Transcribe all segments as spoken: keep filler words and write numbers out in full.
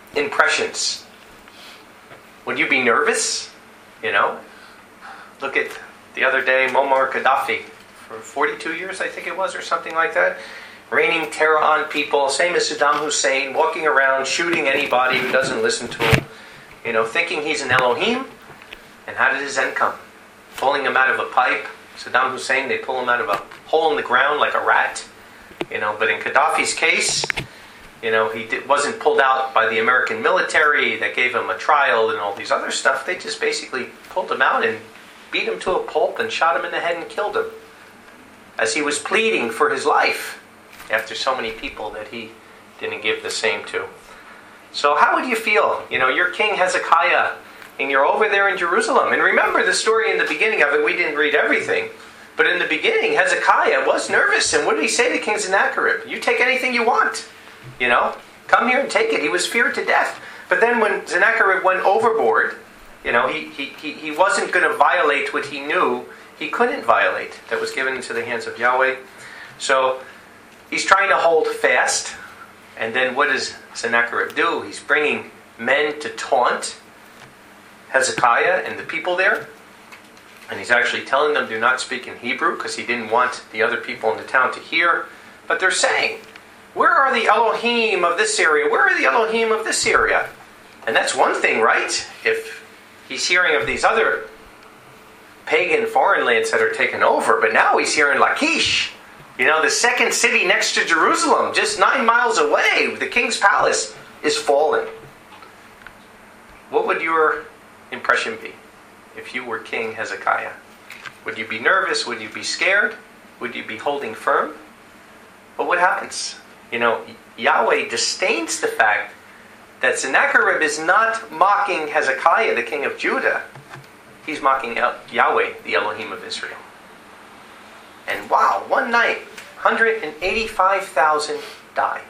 impressions? Would you be nervous? You know? Look at the other day, Muammar Gaddafi, for forty-two years, I think it was, or something like that, raining terror on people, same as Saddam Hussein, walking around, shooting anybody who doesn't listen to him, you know, thinking he's an Elohim. And how did his end come? Pulling him out of a pipe. Saddam Hussein, they pull him out of a hole in the ground like a rat. You know, but in Gaddafi's case, you know, he did, wasn't pulled out by the American military that gave him a trial and all these other stuff. They just basically pulled him out and beat him to a pulp and shot him in the head and killed him, as he was pleading for his life after so many people that he didn't give the same to. So how would you feel? You know, you're King Hezekiah, and you're over there in Jerusalem. And remember the story in the beginning of it. We didn't read everything. But in the beginning, Hezekiah was nervous. And what did he say to King Sennacherib? You take anything you want. You know, come here and take it. He was feared to death. But then when Sennacherib went overboard, you know, he, he, he, he wasn't going to violate what he knew he couldn't violate, that was given into the hands of Yahweh. So he's trying to hold fast. And then what does Sennacherib do? He's bringing men to taunt Hezekiah and the people there. And he's actually telling them do not speak in Hebrew, because he didn't want the other people in the town to hear. But they're saying, where are the Elohim of this area? Where are the Elohim of this area? And that's one thing, right? If he's hearing of these other pagan foreign lands that are taken over, but now he's hearing Lachish, you know, the second city next to Jerusalem, just nine miles away, the king's palace is fallen. What would your impression be if you were King Hezekiah? Would you be nervous? Would you be scared? Would you be holding firm? But what happens? You know, Yahweh disdains the fact that Sennacherib is not mocking Hezekiah, the king of Judah. He's mocking Yahweh, the Elohim of Israel. And wow, one night, one hundred eighty-five thousand die.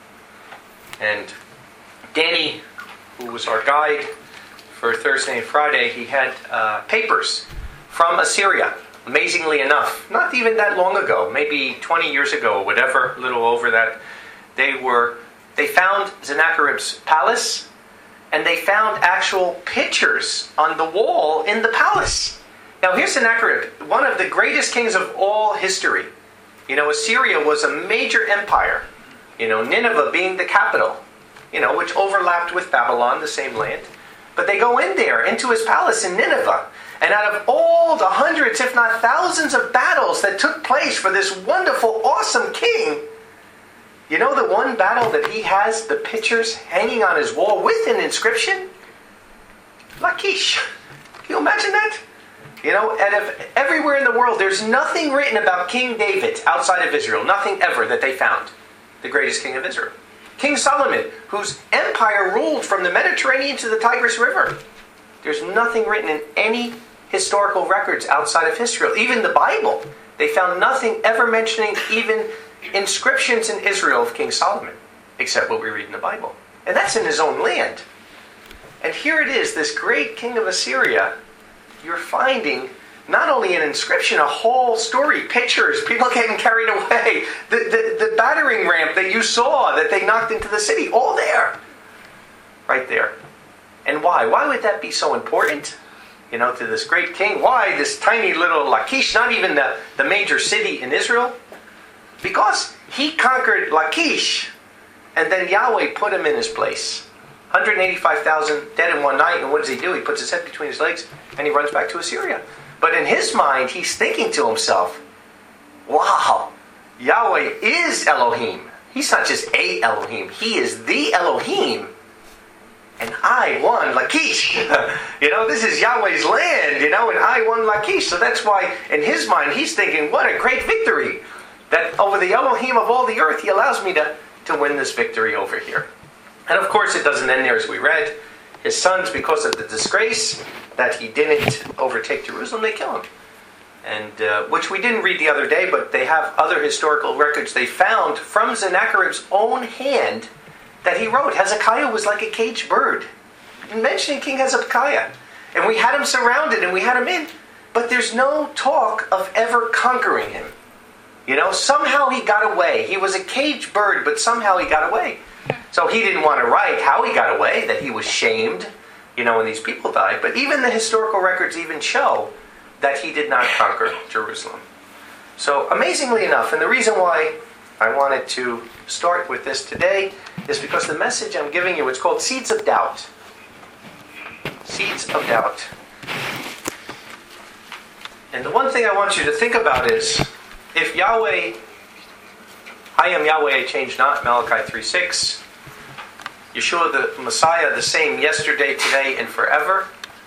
And Danny, who was our guide for Thursday and Friday, he had uh, papers from Assyria, amazingly enough. Not even that long ago, maybe twenty years ago, or whatever, a little over that. They were, they found Sennacherib's palace, and they found actual pictures on the wall in the palace. Now here's Sennacherib, one of the greatest kings of all history. You know, Assyria was a major empire. You know, Nineveh being the capital, you know, which overlapped with Babylon, the same land. But they go in there, into his palace in Nineveh. And out of all the hundreds, if not thousands of battles that took place for this wonderful, awesome king, you know the one battle that he has the pictures hanging on his wall with an inscription? Lachish. Can you imagine that? You know, and if everywhere in the world, there's nothing written about King David outside of Israel. Nothing ever that they found. The greatest king of Israel. King Solomon, whose empire ruled from the Mediterranean to the Tigris River. There's nothing written in any historical records outside of Israel. Even the Bible. They found nothing ever mentioning even inscriptions in Israel of King Solomon, except what we read in the Bible. And that's in his own land. And here it is, this great king of Assyria, you're finding not only an inscription, a whole story, pictures, people getting carried away, the, the, the battering ramp that you saw that they knocked into the city, all there. Right there. And why? Why would that be so important? You know, to this great king. Why this tiny little Lachish, not even the, the major city in Israel? Because he conquered Lachish, and then Yahweh put him in his place. one hundred eighty-five thousand dead in one night, and what does he do? He puts his head between his legs, and he runs back to Assyria. But in his mind, he's thinking to himself, wow, Yahweh is Elohim. He's not just a Elohim, he is the Elohim. And I won Lachish. You know, this is Yahweh's land, you know, and I won Lachish. So that's why, in his mind, he's thinking, what a great victory. That over the Elohim of all the earth, he allows me to, to win this victory over here. And of course, it doesn't end there as we read. His sons, because of the disgrace that he didn't overtake Jerusalem, they kill him. And uh, which we didn't read the other day, but they have other historical records they found from Sennacherib's own hand that he wrote. Hezekiah was like a caged bird. Mentioning King Hezekiah. And we had him surrounded and we had him in. But there's no talk of ever conquering him. You know, somehow he got away. He was a caged bird, but somehow he got away. So he didn't want to write how he got away, that he was shamed, you know, when these people died. But even the historical records even show that he did not conquer Jerusalem. So amazingly enough, and the reason why I wanted to start with this today is because the message I'm giving you, it's called Seeds of Doubt. Seeds of Doubt. And the one thing I want you to think about is, if Yahweh, I am Yahweh, I change not, Malachi three six, Yeshua the Messiah, the same yesterday, today, and forever,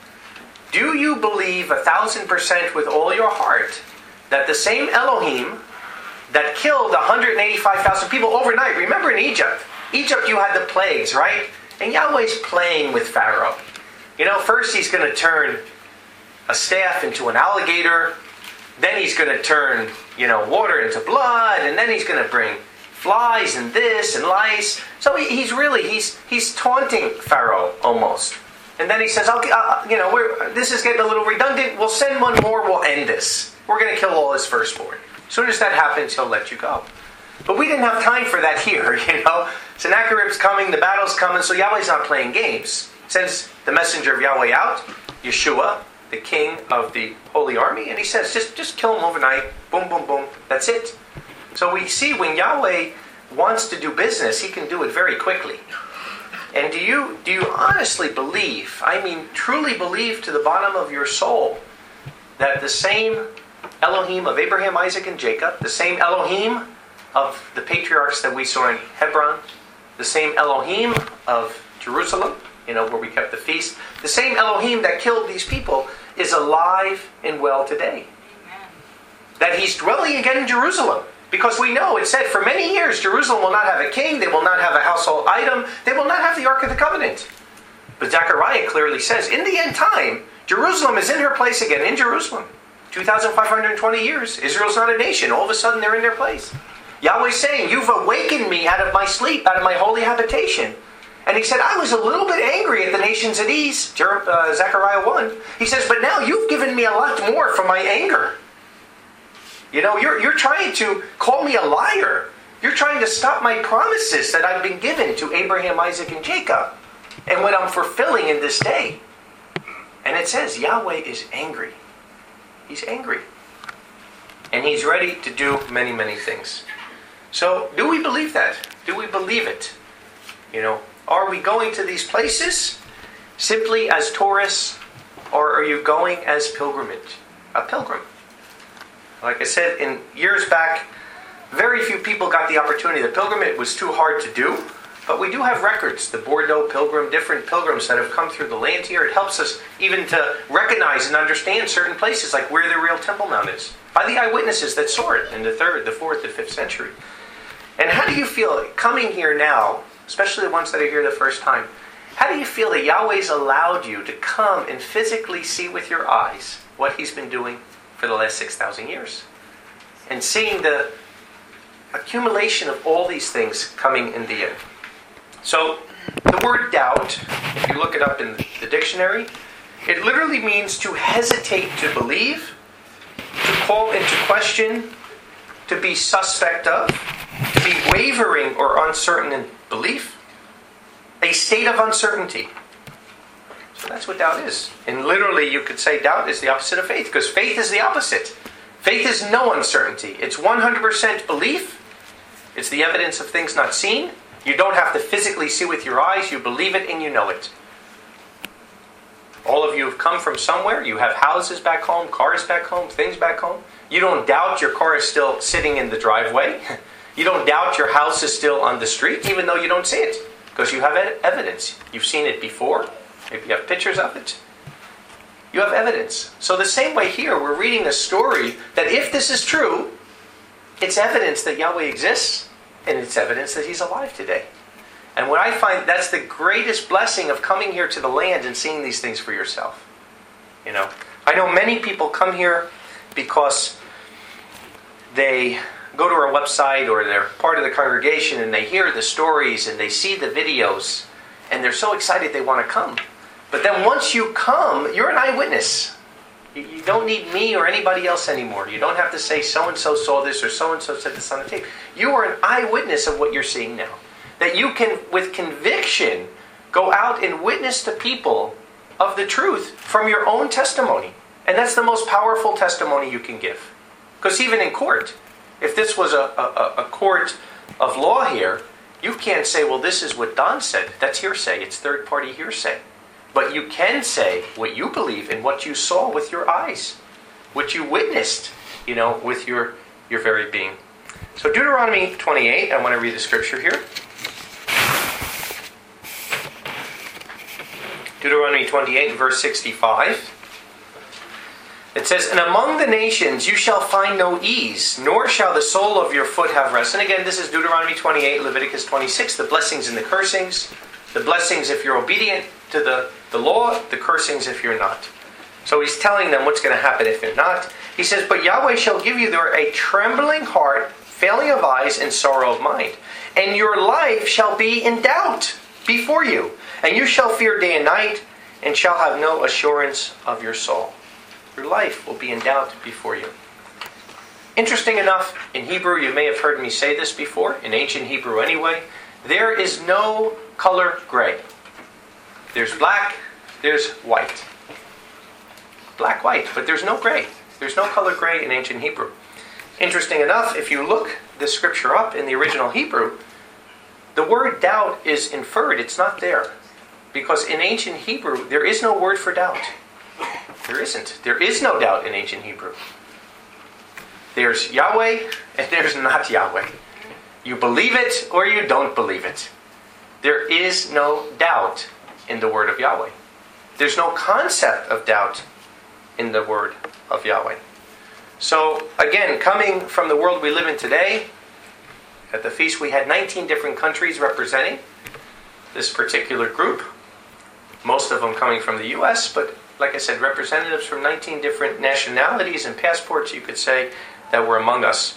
do you believe a thousand percent with all your heart that the same Elohim that killed one hundred eighty-five thousand people overnight, remember in Egypt, Egypt you had the plagues, right? And Yahweh's playing with Pharaoh. You know, first he's going to turn a staff into an alligator, then he's going to turn, you know, water into blood, and then he's going to bring flies and this and lice. So he, he's really, he's he's taunting Pharaoh almost. And then he says, okay, uh, you know, we're, this is getting a little redundant. We'll send one more, we'll end this. We're going to kill all his firstborn. As soon as that happens, he'll let you go. But we didn't have time for that here, you know. Sennacherib's coming, the battle's coming, so Yahweh's not playing games. Sends the messenger of Yahweh out, Yeshua, the king of the holy army, and he says, just, just kill him overnight. Boom, boom, boom. That's it. So we see when Yahweh wants to do business, he can do it very quickly. And do you do you honestly believe, I mean truly believe to the bottom of your soul, that the same Elohim of Abraham, Isaac, and Jacob, the same Elohim of the patriarchs that we saw in Hebron, the same Elohim of Jerusalem, you know, where we kept the feast, the same Elohim that killed these people is alive and well today? Amen. That he's dwelling again in Jerusalem. Because we know, it said, for many years, Jerusalem will not have a king, they will not have a household item, they will not have the Ark of the Covenant. But Zechariah clearly says, in the end time, Jerusalem is in her place again, in Jerusalem. two thousand five hundred twenty years, Israel's not a nation, all of a sudden they're in their place. Yahweh's saying, you've awakened me out of my sleep, out of my holy habitation. And he said, I was a little bit angry at the nations at ease, uh, Zechariah one. He says, but now you've given me a lot more from my anger. You know, you're, you're trying to call me a liar. You're trying to stop my promises that I've been given to Abraham, Isaac, and Jacob. And what I'm fulfilling in this day. And it says Yahweh is angry. He's angry. And he's ready to do many, many things. So, do we believe that? Do we believe it? You know, are we going to these places simply as tourists, or are you going as pilgrimage? A pilgrim. Like I said, in years back, very few people got the opportunity. The pilgrimage was too hard to do, but we do have records. The Bordeaux pilgrim, different pilgrims that have come through the land here. It helps us even to recognize and understand certain places, like where the real Temple Mount is, by the eyewitnesses that saw it in the third, the fourth, the fifth century. And how do you feel coming here now, especially the ones that are here the first time, how do you feel that Yahweh's allowed you to come and physically see with your eyes what he's been doing for the last six thousand years? And seeing the accumulation of all these things coming in the end. So, the word doubt, if you look it up in the dictionary, it literally means to hesitate to believe, to call into question, to be suspect of, to be wavering or uncertain in belief, a state of uncertainty. So that's what doubt is. And literally you could say doubt is the opposite of faith, because faith is the opposite. Faith is no uncertainty. It's one hundred percent belief. It's the evidence of things not seen. You don't have to physically see with your eyes. You believe it and you know it. All of you have come from somewhere. You have houses back home, cars back home, things back home. You don't doubt your car is still sitting in the driveway. You don't doubt your house is still on the street, even though you don't see it, because you have evidence. You've seen it before. Maybe you have pictures of it. You have evidence. So the same way here, we're reading a story that if this is true, it's evidence that Yahweh exists, and it's evidence that he's alive today. And what I find, that's the greatest blessing of coming here to the land and seeing these things for yourself. You know, I know many people come here because they go to our website or they're part of the congregation and they hear the stories and they see the videos and they're so excited they want to come. But then once you come, you're an eyewitness. You, you don't need me or anybody else anymore. You don't have to say so-and-so saw this or so-and-so said this on the tape. You are an eyewitness of what you're seeing now. That you can, with conviction, go out and witness to people of the truth from your own testimony. And that's the most powerful testimony you can give. Because even in court, if this was a, a, a court of law here, you can't say, well, this is what Don said. That's hearsay. It's third-party hearsay. But you can say what you believe and what you saw with your eyes, what you witnessed, you know, with your, your very being. So Deuteronomy twenty-eight, I want to read the scripture here. Deuteronomy twenty-eight, verse sixty-five. It says, and among the nations you shall find no ease, nor shall the sole of your foot have rest. And again, this is Deuteronomy twenty-eight, Leviticus twenty-six, the blessings and the cursings. The blessings if you're obedient to the, the law, the cursings if you're not. So he's telling them what's going to happen if you're not. He says, but Yahweh shall give you there a trembling heart, failing of eyes, and sorrow of mind. And your life shall be in doubt before you. And you shall fear day and night, and shall have no assurance of your soul. Your life will be in doubt before you. Interesting enough, in Hebrew, you may have heard me say this before, in ancient Hebrew anyway, there is no color gray. There's black, there's white. Black, white, but there's no gray. There's no color gray in ancient Hebrew. Interesting enough, if you look the scripture up in the original Hebrew, the word doubt is inferred. It's not there. Because in ancient Hebrew, there is no word for doubt. There isn't. There is no doubt in ancient Hebrew. There's Yahweh and there's not Yahweh. You believe it or you don't believe it. There is no doubt in the word of Yahweh. There's no concept of doubt in the word of Yahweh. So, again, coming from the world we live in today, at the feast we had nineteen different countries representing this particular group. Most of them coming from the U S, but like I said, representatives from nineteen different nationalities and passports, you could say, that were among us.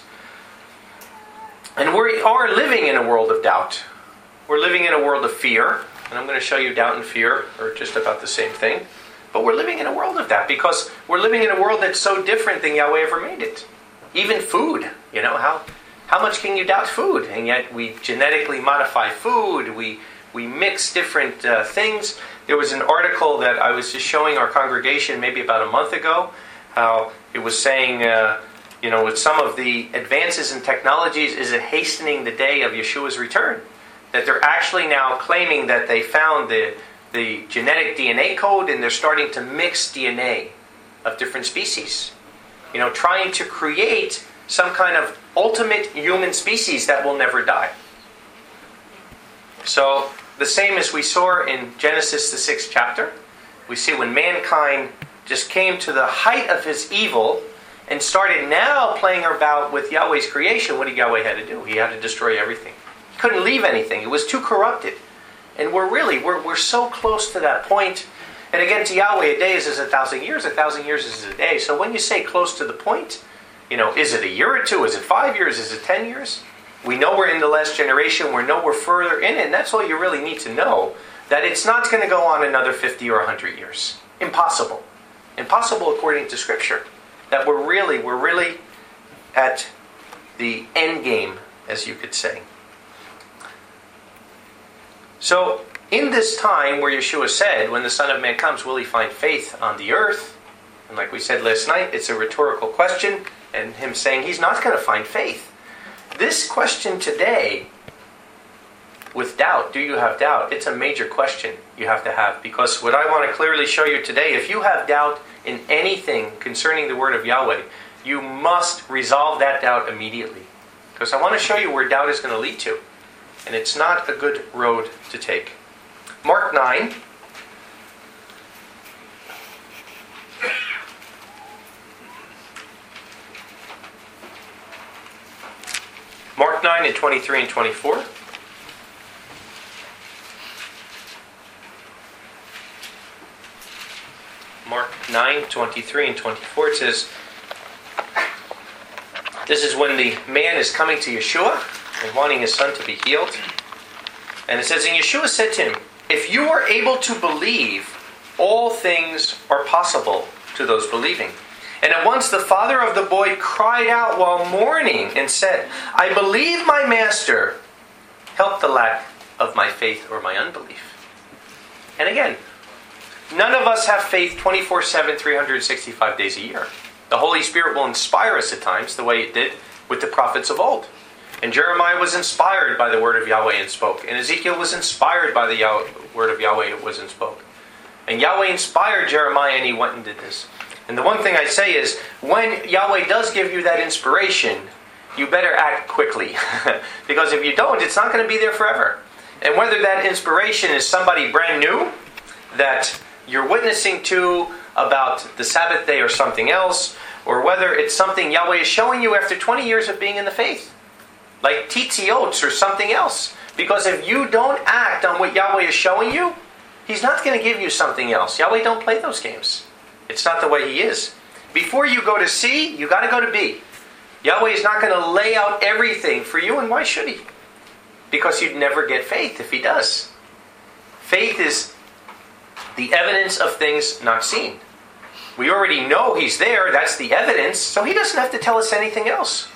And we are living in a world of doubt. We're living in a world of fear. And I'm going to show you doubt and fear are just about the same thing. But we're living in a world of that because we're living in a world that's so different than Yahweh ever made it. Even food, you know, how how much can you doubt food? And yet we genetically modify food. We we mix different uh, things. There was an article that I was just showing our congregation maybe about a month ago. How it was saying, uh, you know, with some of the advances in technologies, is it hastening the day of Yeshua's return? That they're actually now claiming that they found the, the genetic D N A code and they're starting to mix D N A of different species. You know, trying to create some kind of ultimate human species that will never die. So, the same as we saw in Genesis, the sixth chapter. We see when mankind just came to the height of his evil and started now playing about with Yahweh's creation, what did Yahweh had to do? He had to destroy everything. He couldn't leave anything. It was too corrupted. And we're really, we're, we're so close to that point. And again, to Yahweh, a day is as a thousand years. A thousand years is a day. So when you say close to the point, you know, is it a year or two? Is it five years? Is it ten years? We know we're in the last generation. We know we're further in it. And that's all you really need to know. That it's not going to go on another fifty or one hundred years. Impossible. Impossible according to Scripture. That we're really, we're really at the end game, as you could say. So, in this time where Yeshua said, when the Son of Man comes, will he find faith on the earth? And like we said last night, it's a rhetorical question. And him saying he's not going to find faith. This question today, with doubt, do you have doubt? It's a major question you have to have. Because what I want to clearly show you today, if you have doubt in anything concerning the word of Yahweh, you must resolve that doubt immediately. Because I want to show you where doubt is going to lead to. And it's not a good road to take. Mark nine. Mark nine and twenty-three and twenty-four. Mark nine, twenty-three and twenty-four. It says, this is when the man is coming to Yeshua and wanting his son to be healed. And it says, and Yeshua said to him, if you are able to believe, all things are possible to those believing. And at once the father of the boy cried out while mourning and said, I believe my master, help the lack of my faith or my unbelief. And again, none of us have faith twenty-four seven, three hundred sixty-five days a year. The Holy Spirit will inspire us at times the way it did with the prophets of old. And Jeremiah was inspired by the word of Yahweh and spoke. And Ezekiel was inspired by the Yah- word of Yahweh and was and spoke. And Yahweh inspired Jeremiah and he went and did this. And the one thing I say is, when Yahweh does give you that inspiration, you better act quickly. Because if you don't, it's not going to be there forever. And whether that inspiration is somebody brand new that you're witnessing to about the Sabbath day or something else, or whether it's something Yahweh is showing you after twenty years of being in the faith, like tzitzit or something else. Because if you don't act on what Yahweh is showing you, He's not going to give you something else. Yahweh don't play those games. It's not the way He is. Before you go to C, you got to go to B. Yahweh is not going to lay out everything for you, and why should He? Because you'd never get faith if He does. Faith is the evidence of things not seen. We already know He's there. That's the evidence. So He doesn't have to tell us anything else.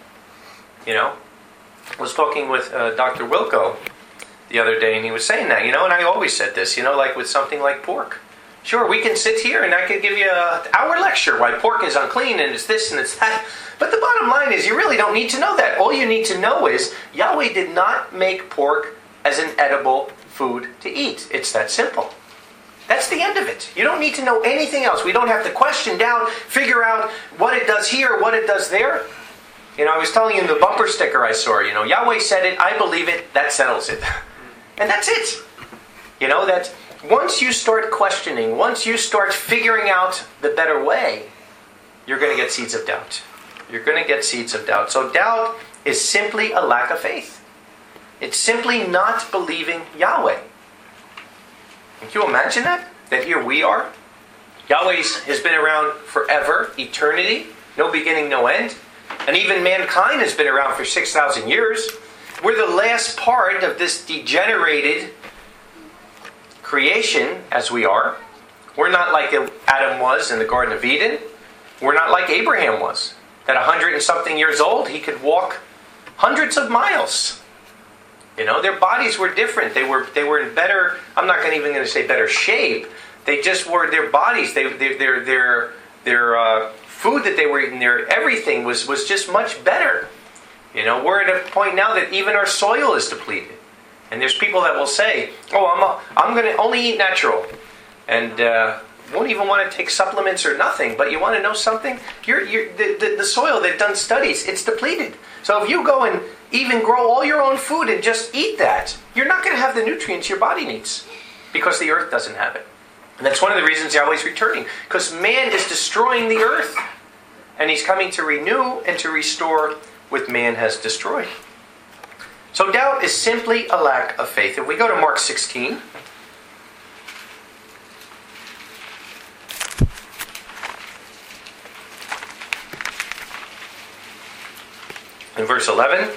You know, I was talking with uh, Doctor Wilco the other day, and he was saying that, you know, and I always said this, you know, like with something like pork. Sure, we can sit here and I could give you an hour lecture why pork is unclean and it's this and it's that. But the bottom line is you really don't need to know that. All you need to know is Yahweh did not make pork as an edible food to eat. It's that simple. That's the end of it. You don't need to know anything else. We don't have to question down, figure out what it does here, what it does there. You know, I was telling you in the bumper sticker I saw, you know, Yahweh said it, I believe it, that settles it. And that's it. You know, that once you start questioning, once you start figuring out the better way, you're going to get seeds of doubt. You're going to get seeds of doubt. So doubt is simply a lack of faith. It's simply not believing Yahweh. Can you imagine that? That here we are. Yahweh has been around forever, eternity, no beginning, no end. And even mankind has been around for six thousand years. We're the last part of this degenerated creation as we are. We're not like Adam was in the Garden of Eden. We're not like Abraham was. At a hundred and something years old, he could walk hundreds of miles. You know, their bodies were different. They were they were in better, I'm not gonna even going to say better shape. They just were, their bodies, they, they, their their their uh, food that they were eating, their everything was, was just much better. You know, we're at a point now that even our soil is depleted. And there's people that will say, oh, I'm, a, I'm going to only eat natural. And uh, won't even want to take supplements or nothing. But you want to know something? You're, you're, the, the, the soil, they've done studies, it's depleted. So if you go and even grow all your own food and just eat that, you're not going to have the nutrients your body needs. Because the earth doesn't have it. And that's one of the reasons Yahweh's returning. Because man is destroying the earth. And He's coming to renew and to restore what man has destroyed. So doubt is simply a lack of faith. If we go to Mark sixteen, in verse eleven,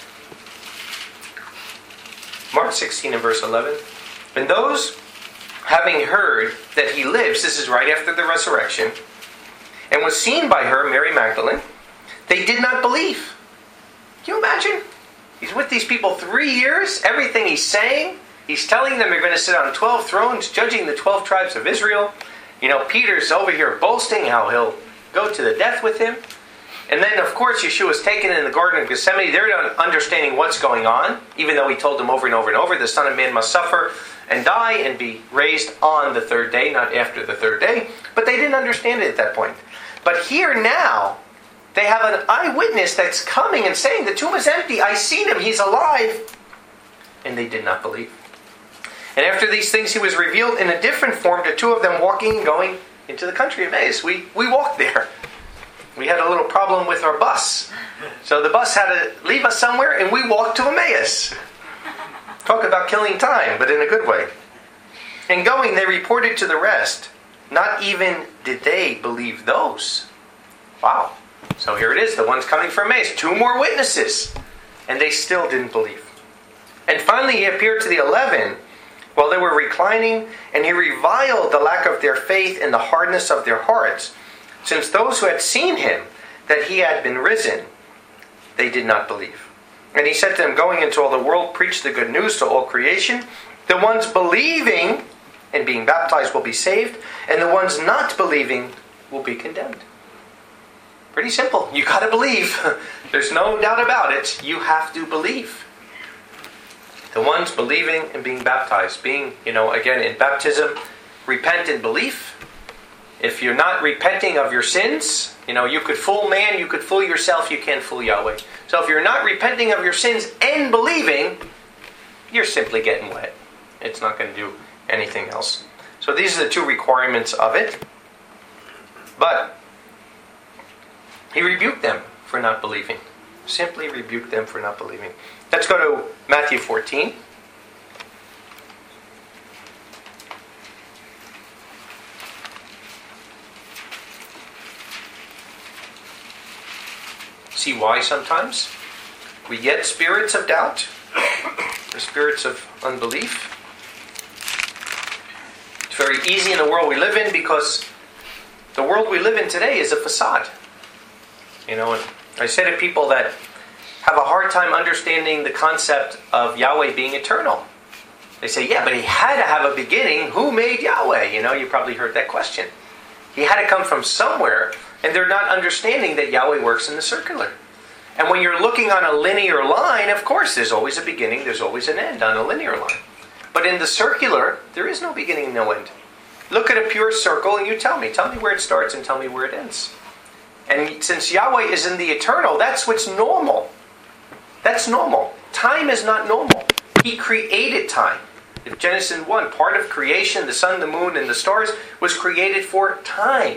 Mark sixteen and verse eleven, and those having heard that He lives, this is right after the resurrection, and was seen by her, Mary Magdalene, they did not believe. Can you imagine? He's with these people three years. Everything He's saying, He's telling them they're going to sit on twelve thrones, judging the twelve tribes of Israel. You know, Peter's over here boasting how he'll go to the death with Him. And then, of course, Yeshua's taken in the Garden of Gethsemane. They're not understanding what's going on, even though He told them over and over and over, the Son of Man must suffer and die and be raised on the third day, not after the third day. But they didn't understand it at that point. But here now, they have an eyewitness that's coming and saying, the tomb is empty, I seen Him, He's alive. And they did not believe. And after these things He was revealed in a different form to two of them walking and going into the country of Emmaus. We, we walked there. We had a little problem with our bus. So the bus had to leave us somewhere and we walked to Emmaus. Talk about killing time, but in a good way. And going, they reported to the rest. Not even did they believe those. Wow. So here it is, the ones coming from Emmaus. Two more witnesses. And they still didn't believe. And finally He appeared to the eleven while they were reclining, and he reviled the lack of their faith and the hardness of their hearts, since those who had seen him, that he had been risen, they did not believe. And he said to them, going into all the world, preach the good news to all creation. The ones believing and being baptized will be saved, and the ones not believing will be condemned. Pretty simple. You got to believe. There's no doubt about it. You have to believe. The ones believing and being baptized. Being, you know, again, in baptism, repent and belief. If you're not repenting of your sins, you know, you could fool man, you could fool yourself, you can't fool Yahweh. So if you're not repenting of your sins and believing, you're simply getting wet. It's not going to do anything else. So these are the two requirements of it. But he rebuked them for not believing. Simply rebuked them for not believing. Let's go to Matthew fourteen. See why sometimes we get spirits of doubt, or spirits of unbelief. It's very easy in the world we live in, because the world we live in today is a facade. You know, and I say to people that have a hard time understanding the concept of Yahweh being eternal. They say, yeah, but he had to have a beginning. Who made Yahweh? You know, you probably heard that question. He had to come from somewhere, and they're not understanding that Yahweh works in the circular. And when you're looking on a linear line, of course, there's always a beginning, there's always an end on a linear line. But in the circular, there is no beginning, no end. Look at a pure circle and you tell me. Tell me where it starts and tell me where it ends. And since Yahweh is in the eternal, that's what's normal. That's normal. Time is not normal. He created time. In Genesis one, part of creation, the sun, the moon, and the stars, was created for time.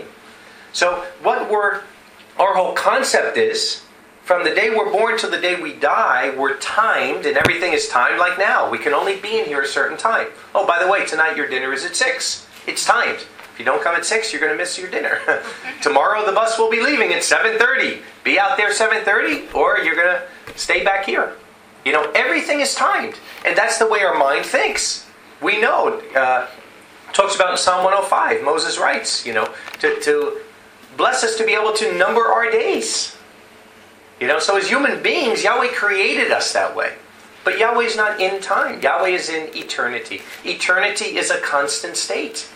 So what we're, our whole concept is, from the day we're born till the day we die, we're timed, and everything is timed like now. We can only be in here a certain time. Oh, by the way, tonight your dinner is at six. It's timed. If you don't come at six, you're going to miss your dinner. Tomorrow the bus will be leaving at seven thirty. Be out there seven thirty, or you're going to stay back here. You know, everything is timed. And that's the way our mind thinks. We know. Uh, talks about in Psalm one oh five, Moses writes, you know, to, to bless us to be able to number our days. You know, so as human beings, Yahweh created us that way. But Yahweh's not in time. Yahweh is in eternity. Eternity is a constant state.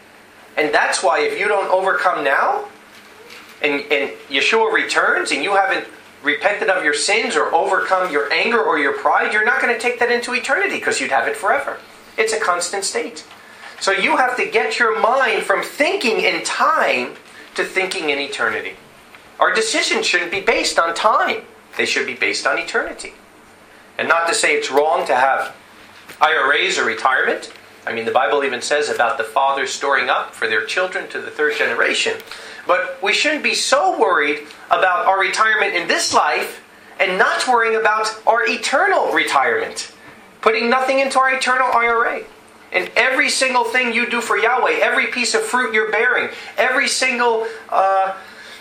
And that's why if you don't overcome now, and, and Yeshua returns, and you haven't repented of your sins or overcome your anger or your pride, you're not going to take that into eternity, because you'd have it forever. It's a constant state. So you have to get your mind from thinking in time to thinking in eternity. Our decisions shouldn't be based on time. They should be based on eternity. And not to say it's wrong to have I R As or retirement. I mean, the Bible even says about the fathers storing up for their children to the third generation. But we shouldn't be so worried about our retirement in this life and not worrying about our eternal retirement. Putting nothing into our eternal I R A. And every single thing you do for Yahweh, every piece of fruit you're bearing, every single uh,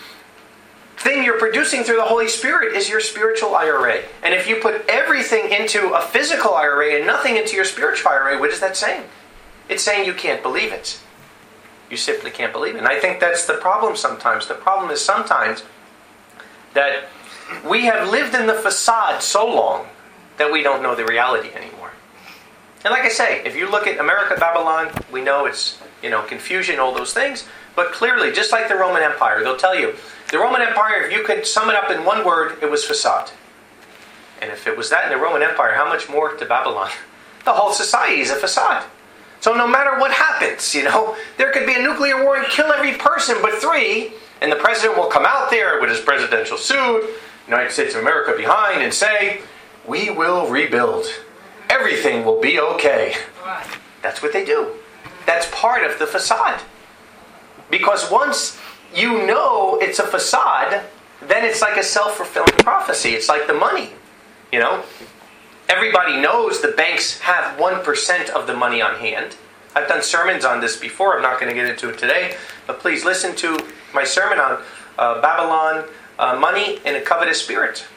thing you're producing through the Holy Spirit is your spiritual I R A. And if you put everything into a physical I R A and nothing into your spiritual I R A, what is that saying? It's saying you can't believe it. You simply can't believe it. And I think that's the problem sometimes. The problem is sometimes that we have lived in the facade so long that we don't know the reality anymore. And like I say, if you look at America, Babylon, we know it's, you know, confusion, all those things. But clearly, just like the Roman Empire, they'll tell you, the Roman Empire, if you could sum it up in one word, it was facade. And if it was that in the Roman Empire, how much more to Babylon? The whole society is a facade. So no matter what happens, you know, there could be a nuclear war and kill every person but three, and the president will come out there with his presidential suit, United States of America behind, and say, we will rebuild. Everything will be okay. That's what they do. That's part of the facade. Because once you know it's a facade, then it's like a self-fulfilling prophecy. It's like the money. You know, everybody knows the banks have one percent of the money on hand. I've done sermons on this before. I'm not going to get into it today. But please listen to my sermon on uh, Babylon, uh, money, and a covetous spirit.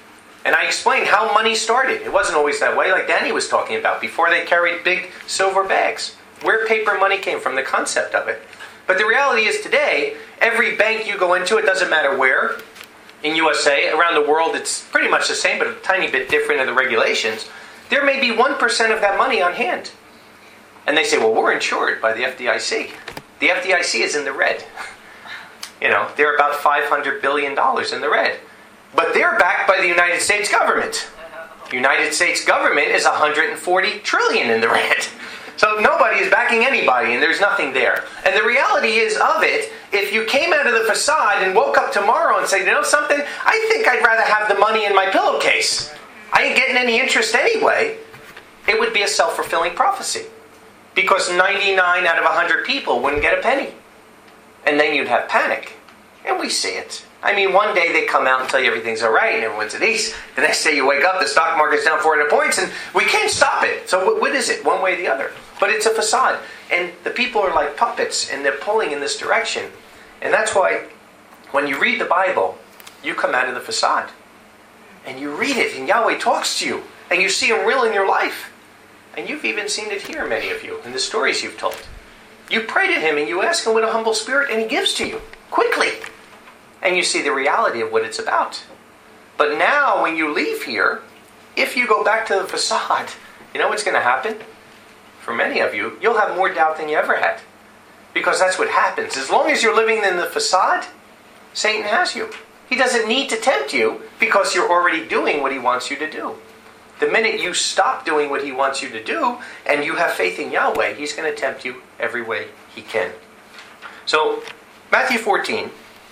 And I explained how money started. It wasn't always that way, like Danny was talking about. Before they carried big silver bags. Where paper money came from, the concept of it. But the reality is today, every bank you go into, it doesn't matter where, in U S A, around the world, it's pretty much the same, but a tiny bit different in the regulations. There may be one percent of that money on hand. And they say, well, we're insured by the F D I C. The F D I C is in the red. You know, they're about five hundred billion dollars in the red. But they're backed by the United States government. The United States government is one hundred forty trillion dollars in the red. So nobody is backing anybody, and there's nothing there. And the reality is of it, if you came out of the facade and woke up tomorrow and said, you know something, I think I'd rather have the money in my pillowcase. I ain't getting any interest anyway. It would be a self-fulfilling prophecy. Because ninety-nine out of one hundred people wouldn't get a penny. And then you'd have panic. And we see it. I mean, one day they come out and tell you everything's all right and everyone's at ease. The next day you wake up, the stock market's down four hundred points and we can't stop it. So what is it? One way or the other. But it's a facade. And the people are like puppets and they're pulling in this direction. And that's why when you read the Bible, you come out of the facade. And you read it and Yahweh talks to you. And you see Him real in your life. And you've even seen it here, many of you, in the stories you've told. You pray to Him and you ask Him with a humble spirit and He gives to you. Quickly. And you see the reality of what it's about. But now, when you leave here, if you go back to the facade, you know what's going to happen? For many of you, you'll have more doubt than you ever had. Because that's what happens. As long as you're living in the facade, Satan has you. He doesn't need to tempt you because you're already doing what he wants you to do. The minute you stop doing what he wants you to do, and you have faith in Yahweh, he's going to tempt you every way he can. So, Matthew fourteen.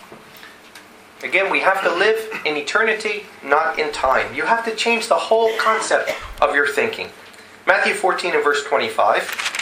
Again, we have to live in eternity, not in time. You have to change the whole concept of your thinking. Matthew fourteen and verse twenty-five.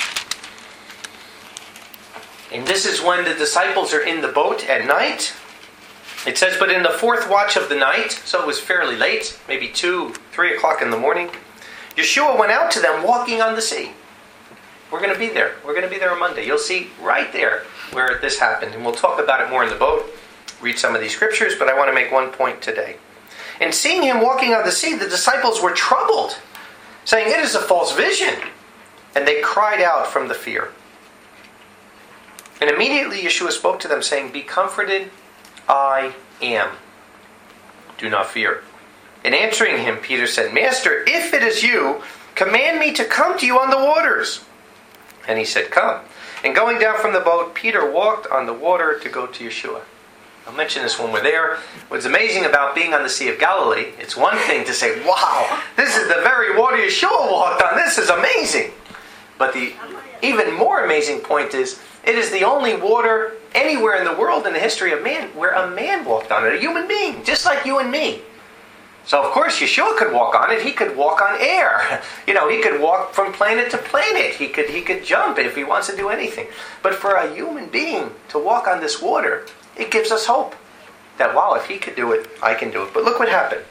And this is when the disciples are in the boat at night. It says, but in the fourth watch of the night, so it was fairly late, maybe two, three o'clock in the morning, Yeshua went out to them walking on the sea. We're going to be there. We're going to be there on Monday. You'll see right there where this happened. And we'll talk about it more in the boat. Read some of these scriptures, but I want to make one point today. And seeing him walking on the sea, the disciples were troubled, saying, it is a false vision. And they cried out from the fear. And immediately Yeshua spoke to them, saying, be comforted, I am. Do not fear. And answering him, Peter said, Master, if it is you, command me to come to you on the waters. And he said, come. And going down from the boat, Peter walked on the water to go to Yeshua. I'll mention this when we're there. What's amazing about being on the Sea of Galilee, it's one thing to say, wow, this is the very water Yeshua walked on. This is amazing. But the even more amazing point is, it is the only water anywhere in the world in the history of man where a man walked on it, a human being, just like you and me. So, of course, Yeshua could walk on it. He could walk on air. You know, he could walk from planet to planet. He could, he could jump if he wants to do anything. But for a human being to walk on this water, it gives us hope that, wow, if he could do it, I can do it. But look what happened.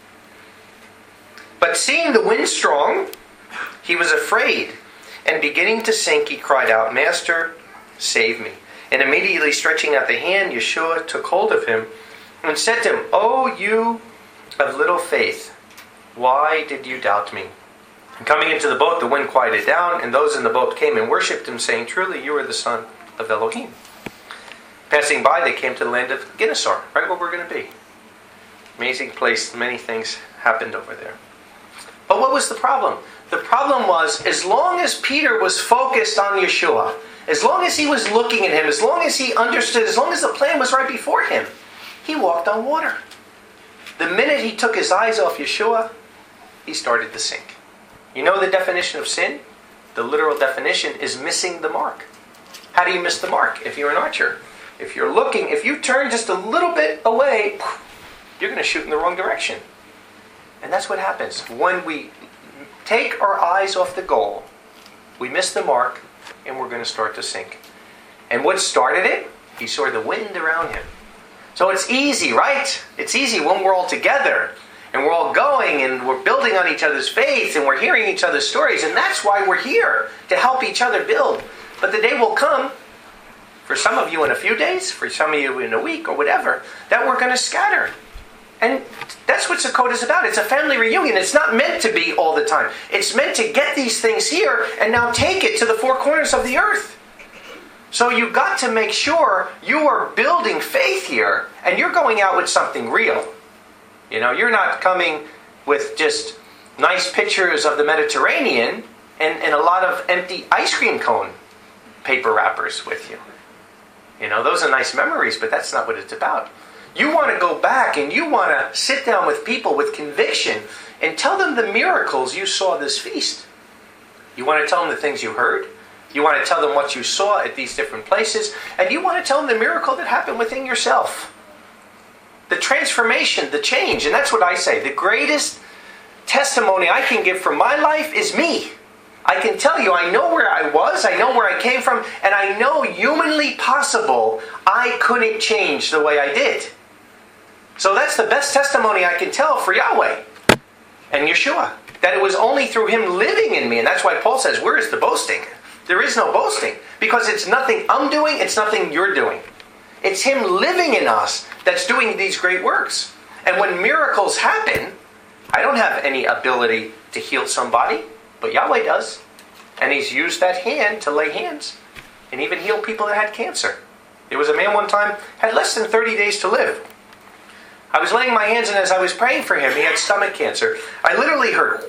But seeing the wind strong, he was afraid. And beginning to sink, he cried out, Master, save me. And immediately stretching out the hand, Yeshua took hold of him and said to him, O you of little faith, why did you doubt me? And coming into the boat, the wind quieted down, and those in the boat came and worshipped him, saying, truly, you are the Son of Elohim. Passing by, they came to the land of Gennesaret, right where we're going to be. Amazing place. Many things happened over there. But what was the problem? The problem was, as long as Peter was focused on Yeshua, as long as he was looking at him, as long as he understood, as long as the plan was right before him, he walked on water. The minute he took his eyes off Yeshua, he started to sink. You know the definition of sin? The literal definition is missing the mark. How do you miss the mark if you're an archer? If you're looking, if you turn just a little bit away, you're going to shoot in the wrong direction. And that's what happens. When we take our eyes off the goal, we miss the mark, and we're going to start to sink. And what started it? He saw the wind around him. So it's easy, right? It's easy when we're all together, and we're all going, and we're building on each other's faith, and we're hearing each other's stories, and that's why we're here, to help each other build. But the day will come, for some of you in a few days, for some of you in a week or whatever, that we're going to scatter. And that's what Sukkot is about. It's a family reunion. It's not meant to be all the time. It's meant to get these things here and now take it to the four corners of the earth. So you've got to make sure you are building faith here and you're going out with something real. You know, you're not coming with just nice pictures of the Mediterranean and, and a lot of empty ice cream cone paper wrappers with you. You know, those are nice memories, but that's not what it's about. You want to go back and you want to sit down with people with conviction and tell them the miracles you saw this feast. You want to tell them the things you heard. You want to tell them what you saw at these different places. And you want to tell them the miracle that happened within yourself. The transformation, the change. And that's what I say. The greatest testimony I can give from my life is me. I can tell you, I know where I was, I know where I came from, and I know humanly possible I couldn't change the way I did. So that's the best testimony I can tell for Yahweh and Yeshua. That it was only through Him living in me. And that's why Paul says, where is the boasting? There is no boasting. Because it's nothing I'm doing, it's nothing you're doing. It's Him living in us that's doing these great works. And when miracles happen, I don't have any ability to heal somebody, but Yahweh does. And He's used that hand to lay hands and even heal people that had cancer. There was a man one time, had less than thirty days to live. I was laying my hands, and as I was praying for him, he had stomach cancer. I literally heard,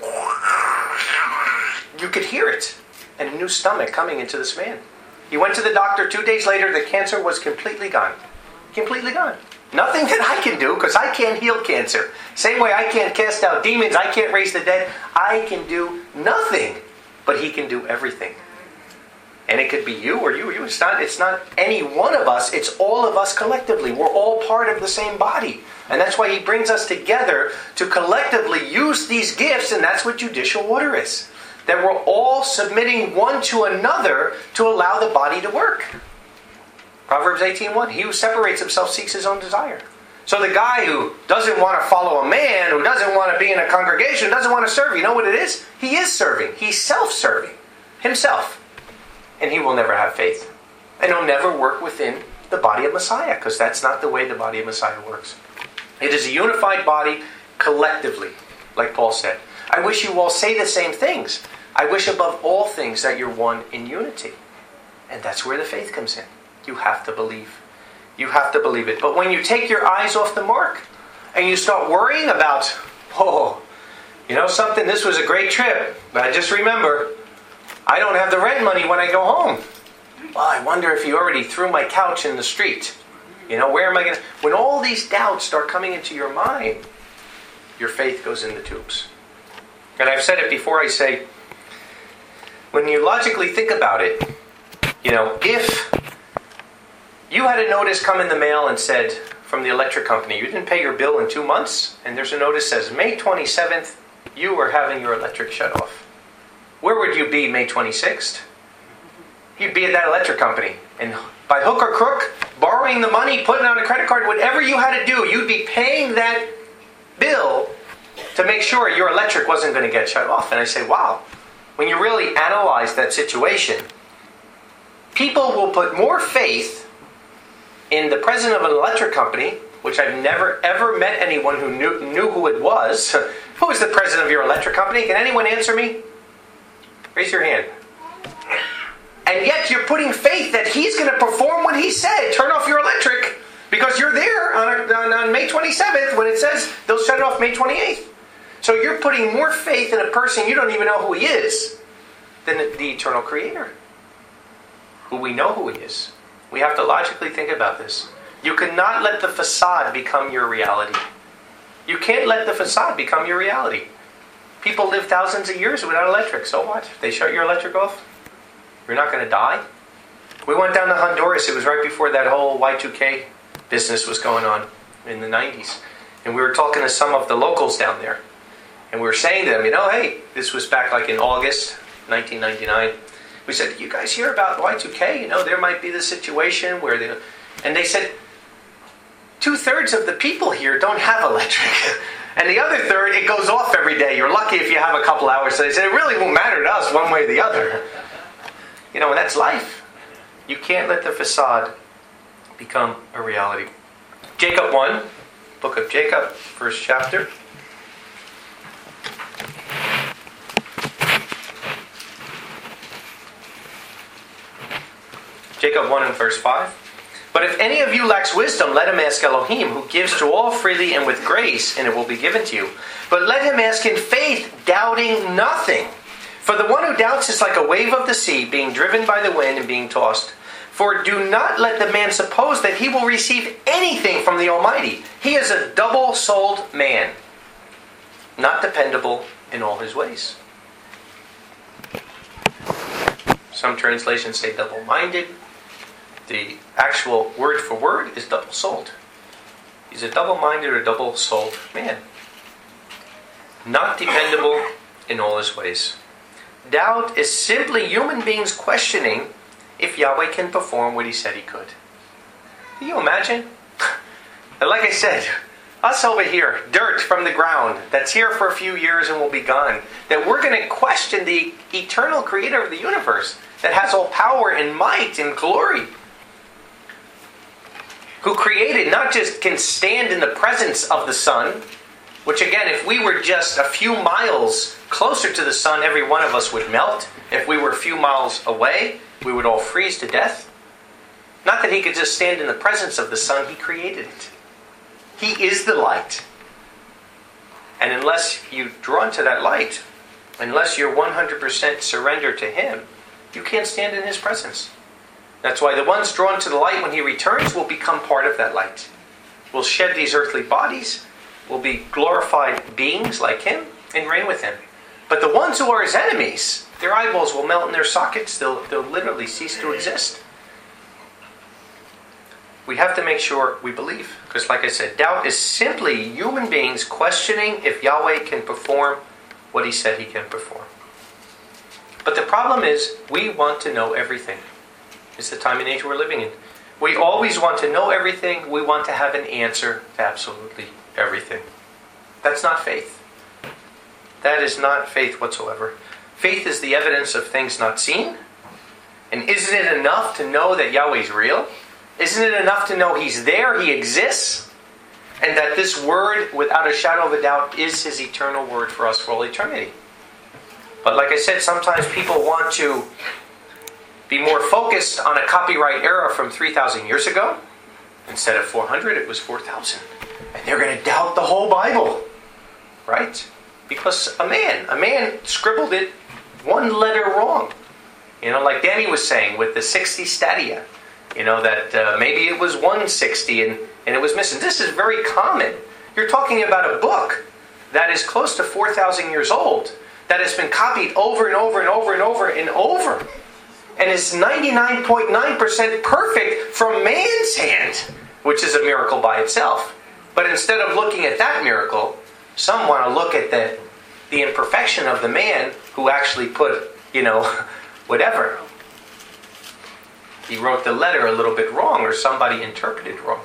you could hear it, and a new stomach coming into this man. He went to the doctor. Two days later, the cancer was completely gone. Completely gone. Nothing that I can do, because I can't heal cancer. Same way I can't cast out demons, I can't raise the dead. I can do nothing, but He can do everything. And it could be you or you or you. It's not, it's not any one of us. It's all of us collectively. We're all part of the same body. And that's why He brings us together to collectively use these gifts. And that's what judicial order is. That we're all submitting one to another to allow the body to work. Proverbs eighteen one. He who separates himself seeks his own desire. So the guy who doesn't want to follow a man, who doesn't want to be in a congregation, doesn't want to serve, you know what it is? He is serving. He's self-serving. Himself. And he will never have faith. And he'll never work within the body of Messiah, because that's not the way the body of Messiah works. It is a unified body collectively, like Paul said. I wish you all say the same things. I wish above all things that you're one in unity. And that's where the faith comes in. You have to believe. You have to believe it. But when you take your eyes off the mark and you start worrying about, oh, you know something, this was a great trip, but I just remember, I don't have the rent money when I go home. Well, I wonder if you already threw my couch in the street. You know, where am I going to... When all these doubts start coming into your mind, your faith goes in the tubes. And I've said it before, I say, when you logically think about it, you know, if you had a notice come in the mail and said, from the electric company, you didn't pay your bill in two months, and there's a notice that says, May twenty-seventh, you are having your electric shut off. Where would you be May twenty-sixth? You'd be at that electric company. And by hook or crook, borrowing the money, putting on a credit card, whatever you had to do, you'd be paying that bill to make sure your electric wasn't going to get shut off. And I say, wow, when you really analyze that situation, people will put more faith in the president of an electric company, which I've never ever met anyone who knew, knew who it was. Who is the president of your electric company? Can anyone answer me? Raise your hand. And yet you're putting faith that he's going to perform what he said. Turn off your electric. Because you're there on, a, on, on May twenty-seventh when it says they'll shut it off May twenty-eighth. So you're putting more faith in a person you don't even know who he is than the, the eternal creator. Who we know who he is. We have to logically think about this. You cannot let the facade become your reality. You can't let the facade become your reality. People live thousands of years without electric. So what? If they shut your electric off, you're not going to die. We went down to Honduras. It was right before that whole Y two K business was going on in the nineties. And we were talking to some of the locals down there. And we were saying to them, you know, hey, this was back like in August nineteen ninety-nine. We said, you guys hear about Y two K? You know, there might be the situation where they... And they said, two-thirds of the people here don't have electric. And the other third, it goes off every day. You're lucky if you have a couple hours. So they said, it really won't matter to us one way or the other. You know, and that's life. You can't let the facade become a reality. Jacob one, book of Jacob, first chapter. Jacob one and verse five. But if any of you lacks wisdom, let him ask Elohim, who gives to all freely and with grace, and it will be given to you. But let him ask in faith, doubting nothing. For the one who doubts is like a wave of the sea, being driven by the wind and being tossed. For do not let the man suppose that he will receive anything from the Almighty. He is a double-souled man, not dependable in all his ways. Some translations say double-minded. The actual word for word is double-souled. He's a double-minded or double-souled man. Not dependable in all his ways. Doubt is simply human beings questioning if Yahweh can perform what he said he could. Can you imagine? And like I said, us over here, dirt from the ground, that's here for a few years and will be gone, that we're going to question the eternal creator of the universe that has all power and might and glory, who created, not just can stand in the presence of the sun, which again, if we were just a few miles closer to the sun, every one of us would melt. If we were a few miles away, we would all freeze to death. Not that he could just stand in the presence of the sun, he created it. He is the light. And unless you draw into that light, unless you're one hundred percent surrendered to him, you can't stand in his presence. That's why the ones drawn to the light when he returns will become part of that light. Will shed these earthly bodies, will be glorified beings like him, and reign with him. But the ones who are his enemies, their eyeballs will melt in their sockets. They'll, they'll literally cease to exist. We have to make sure we believe. Because like I said, doubt is simply human beings questioning if Yahweh can perform what he said he can perform. But the problem is, we want to know everything. It's the time and age we're living in. We always want to know everything. We want to have an answer to absolutely everything. That's not faith. That is not faith whatsoever. Faith is the evidence of things not seen. And isn't it enough to know that Yahweh's real? Isn't it enough to know he's there, he exists? And that this word, without a shadow of a doubt, is his eternal word for us for all eternity. But like I said, sometimes people want to be more focused on a copyright era from three thousand years ago. Instead of four hundred, it was four thousand. And they're going to doubt the whole Bible. Right? Because a man, a man scribbled it one letter wrong. You know, like Danny was saying with the sixty stadia. You know, that uh, maybe it was one sixty and, and it was missing. This is very common. You're talking about a book that is close to four thousand years old, that has been copied over and over and over and over and over, and is ninety-nine point nine percent perfect from man's hand, which is a miracle by itself. But instead of looking at that miracle, some want to look at the, the imperfection of the man who actually put, you know, whatever. He wrote the letter a little bit wrong, or somebody interpreted wrong.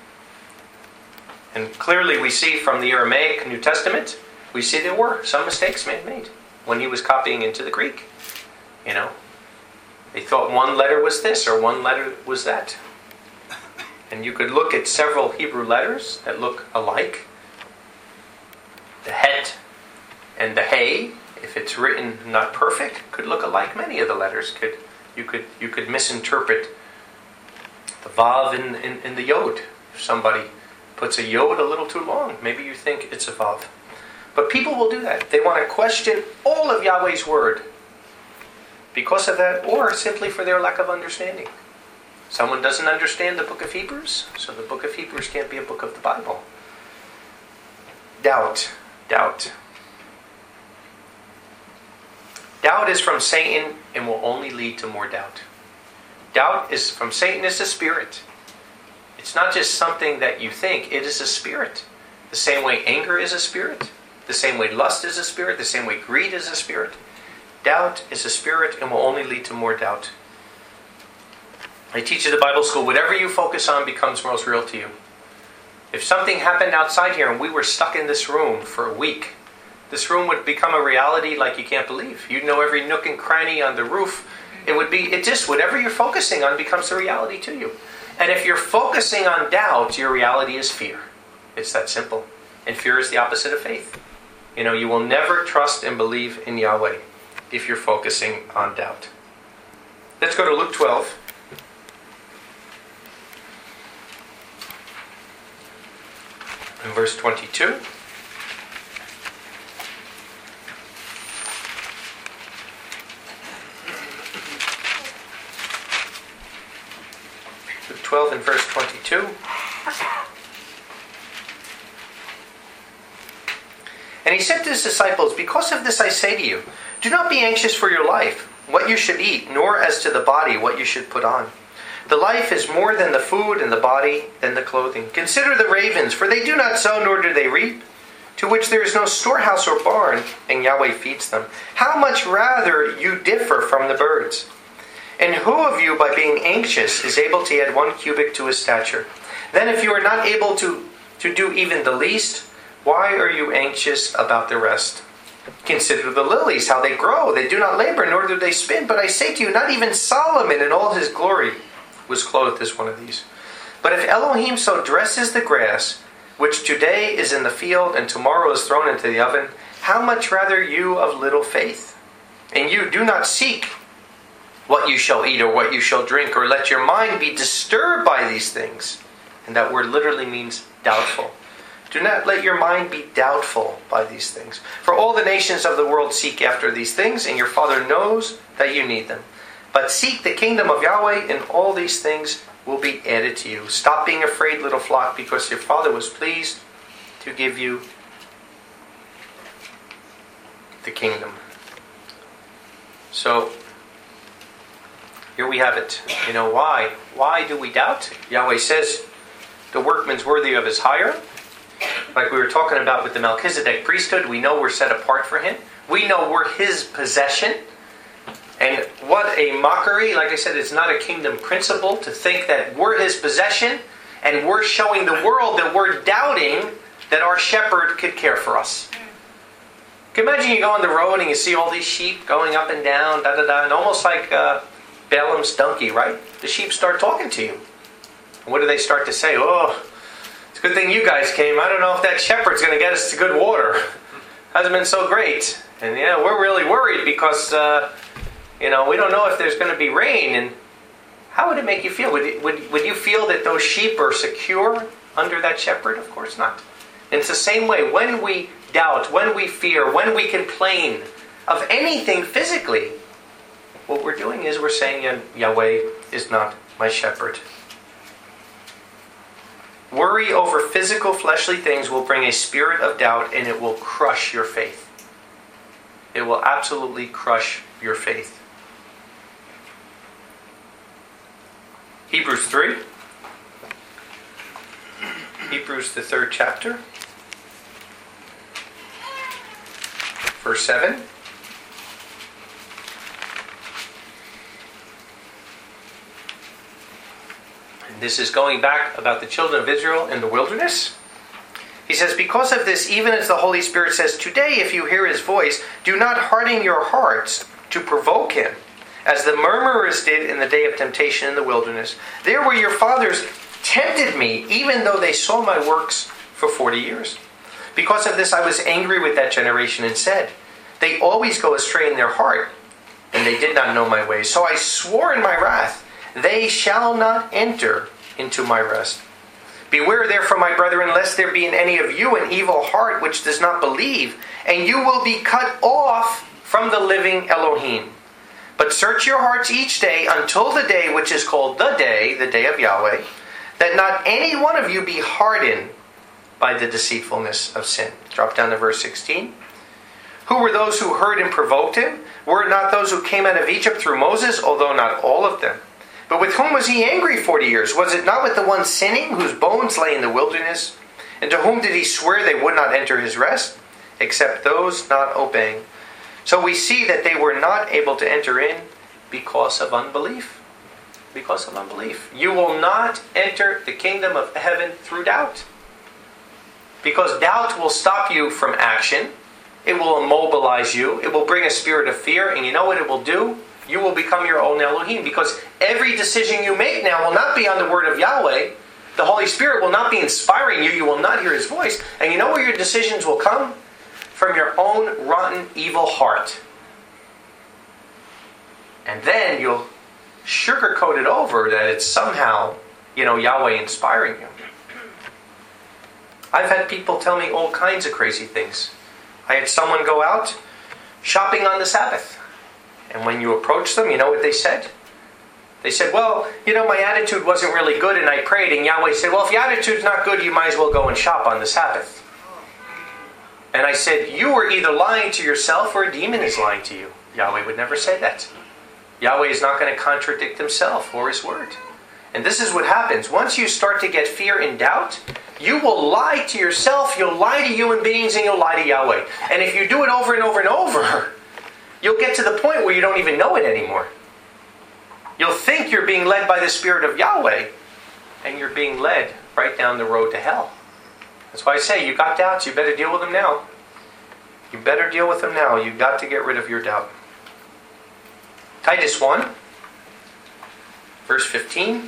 And clearly we see from the Aramaic New Testament, we see there were some mistakes man made when he was copying into the Greek. You know, they thought one letter was this or one letter was that. And you could look at several Hebrew letters that look alike. The het and the hey, if it's written not perfect, could look alike. Many of the letters could you could you could misinterpret the vav in, in, in the yod. If somebody puts a yod a little too long, maybe you think it's a vav. But people will do that. They want to question all of Yahweh's word because of that, or simply for their lack of understanding. Someone doesn't understand the book of Hebrews, so the book of Hebrews can't be a book of the Bible. Doubt. Doubt. Doubt is from Satan and will only lead to more doubt. Doubt is from Satan is a spirit. It's not just something that you think, it is a spirit. The same way anger is a spirit. The same way lust is a spirit. The same way greed is a spirit. Doubt is a spirit and will only lead to more doubt. I teach at the Bible school, whatever you focus on becomes most real to you. If something happened outside here and we were stuck in this room for a week, this room would become a reality like you can't believe. You'd know every nook and cranny on the roof. It would be, it just, whatever you're focusing on becomes a reality to you. And if you're focusing on doubt, your reality is fear. It's that simple. And fear is the opposite of faith. You know, you will never trust and believe in Yahweh if you're focusing on doubt. Let's go to Luke twelve. And verse twenty-two. Luke twelve and verse twenty-two. And he said to his disciples, because of this I say to you, do not be anxious for your life, what you should eat, nor as to the body, what you should put on. The life is more than the food, and the body than the clothing. Consider the ravens, for they do not sow, nor do they reap, to which there is no storehouse or barn, and Yahweh feeds them. How much rather you differ from the birds? And who of you, by being anxious, is able to add one cubit to his stature? Then if you are not able to, to do even the least, why are you anxious about the rest? Consider the lilies, how they grow. They do not labor, nor do they spin. But I say to you, not even Solomon in all his glory was clothed as one of these. But if Elohim so dresses the grass, which today is in the field and tomorrow is thrown into the oven, how much rather you of little faith? And you do not seek what you shall eat or what you shall drink, or let your mind be disturbed by these things. And that word literally means doubtful. Do not let your mind be doubtful by these things. For all the nations of the world seek after these things, and your Father knows that you need them. But seek the kingdom of Yahweh, and all these things will be added to you. Stop being afraid, little flock, because your Father was pleased to give you the kingdom. So, here we have it. You know, why? Why do we doubt? Yahweh says, the workman's worthy of his hire. Like we were talking about with the Melchizedek priesthood, we know we're set apart for him. We know we're his possession. And what a mockery. Like I said, it's not a kingdom principle to think that we're his possession and we're showing the world that we're doubting that our shepherd could care for us. Can you imagine you go on the road and you see all these sheep going up and down, da da da, and almost like uh, Balaam's donkey, right? The sheep start talking to you. And what do they start to say? Oh, good thing you guys came. I don't know if that shepherd's going to get us to good water. Hasn't been so great. And yeah, we're really worried because, uh, you know, we don't know if there's going to be rain. And how would it make you feel? Would, it, would, would you feel that those sheep are secure under that shepherd? Of course not. And it's the same way. When we doubt, when we fear, when we complain of anything physically, what we're doing is we're saying Yahweh is not my shepherd. Worry over physical, fleshly things will bring a spirit of doubt, and it will crush your faith. It will absolutely crush your faith. Hebrews three. Hebrews, the third chapter. Verse seven. This is going back about the children of Israel in the wilderness. He says, because of this, even as the Holy Spirit says, today if you hear his voice, do not harden your hearts to provoke him, as the murmurers did in the day of temptation in the wilderness. There where your fathers tempted me, even though they saw my works for forty years. Because of this, I was angry with that generation and said, they always go astray in their heart, and they did not know my ways. So I swore in my wrath, they shall not enter into my rest. Beware therefore, my brethren, lest there be in any of you an evil heart which does not believe, and you will be cut off from the living Elohim. But search your hearts each day until the day which is called the day, the day of Yahweh, that not any one of you be hardened by the deceitfulness of sin. Drop down to verse sixteen. Who were those who heard and provoked him? Were it not those who came out of Egypt through Moses, although not all of them? But with whom was he angry forty years? Was it not with the one sinning, whose bones lay in the wilderness? And to whom did he swear they would not enter his rest? Except those not obeying. So we see that they were not able to enter in because of unbelief. Because of unbelief. You will not enter the kingdom of heaven through doubt. Because doubt will stop you from action. It will immobilize you. It will bring a spirit of fear. And you know what it will do? You will become your own Elohim. Because every decision you make now will not be on the word of Yahweh, The Holy Spirit will not be inspiring you. You will not hear His voice. And you know where your decisions will come? From your own rotten, evil heart. And then you'll sugarcoat it over that it's somehow, you know, Yahweh inspiring you. I've had people tell me all kinds of crazy things. I had someone go out shopping on the Sabbath. And when you approach them, you know what they said? They said, well, you know, my attitude wasn't really good and I prayed. And Yahweh said, well, if your attitude's not good, you might as well go and shop on the Sabbath. And I said, you are either lying to yourself or a demon is lying to you. Yahweh would never say that. Yahweh is not going to contradict Himself or His word. And this is what happens. Once you start to get fear and doubt, you will lie to yourself, you'll lie to human beings, and you'll lie to Yahweh. And if you do it over and over and over, you'll get to the point where you don't even know it anymore. You'll think you're being led by the Spirit of Yahweh, and you're being led right down the road to hell. That's why I say, you got doubts, you better deal with them now. You better deal with them now. You've got to get rid of your doubt. Titus one, verse fifteen.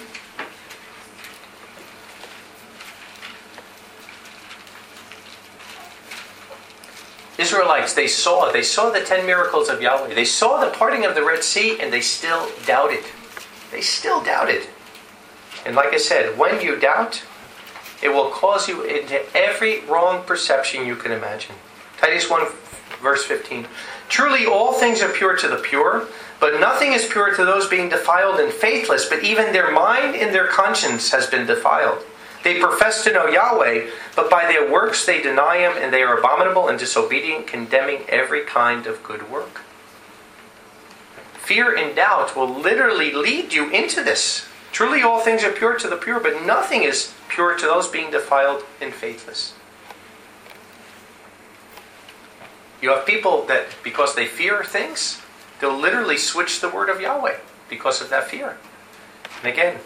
Israelites, they saw, they saw the ten miracles of Yahweh. They saw the parting of the Red Sea, and they still doubted. They still doubted. And like I said, when you doubt, it will cause you into every wrong perception you can imagine. Titus one, verse fifteen. Truly all things are pure to the pure, but nothing is pure to those being defiled and faithless, but even their mind and their conscience has been defiled. They profess to know Yahweh, but by their works they deny Him, and they are abominable and disobedient, condemning every kind of good work. Fear and doubt will literally lead you into this. Truly all things are pure to the pure, but nothing is pure to those being defiled and faithless. You have people that, because they fear things, they'll literally switch the word of Yahweh because of that fear. And again,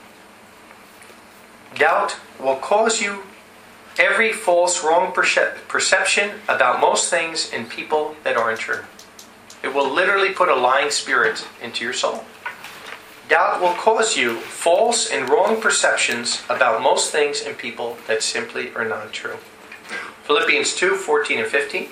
doubt will cause you every false, wrong perce- perception about most things and people that aren't true. It will literally put a lying spirit into your soul. Doubt will cause you false and wrong perceptions about most things and people that simply are not true. Philippians two, fourteen and fifteen.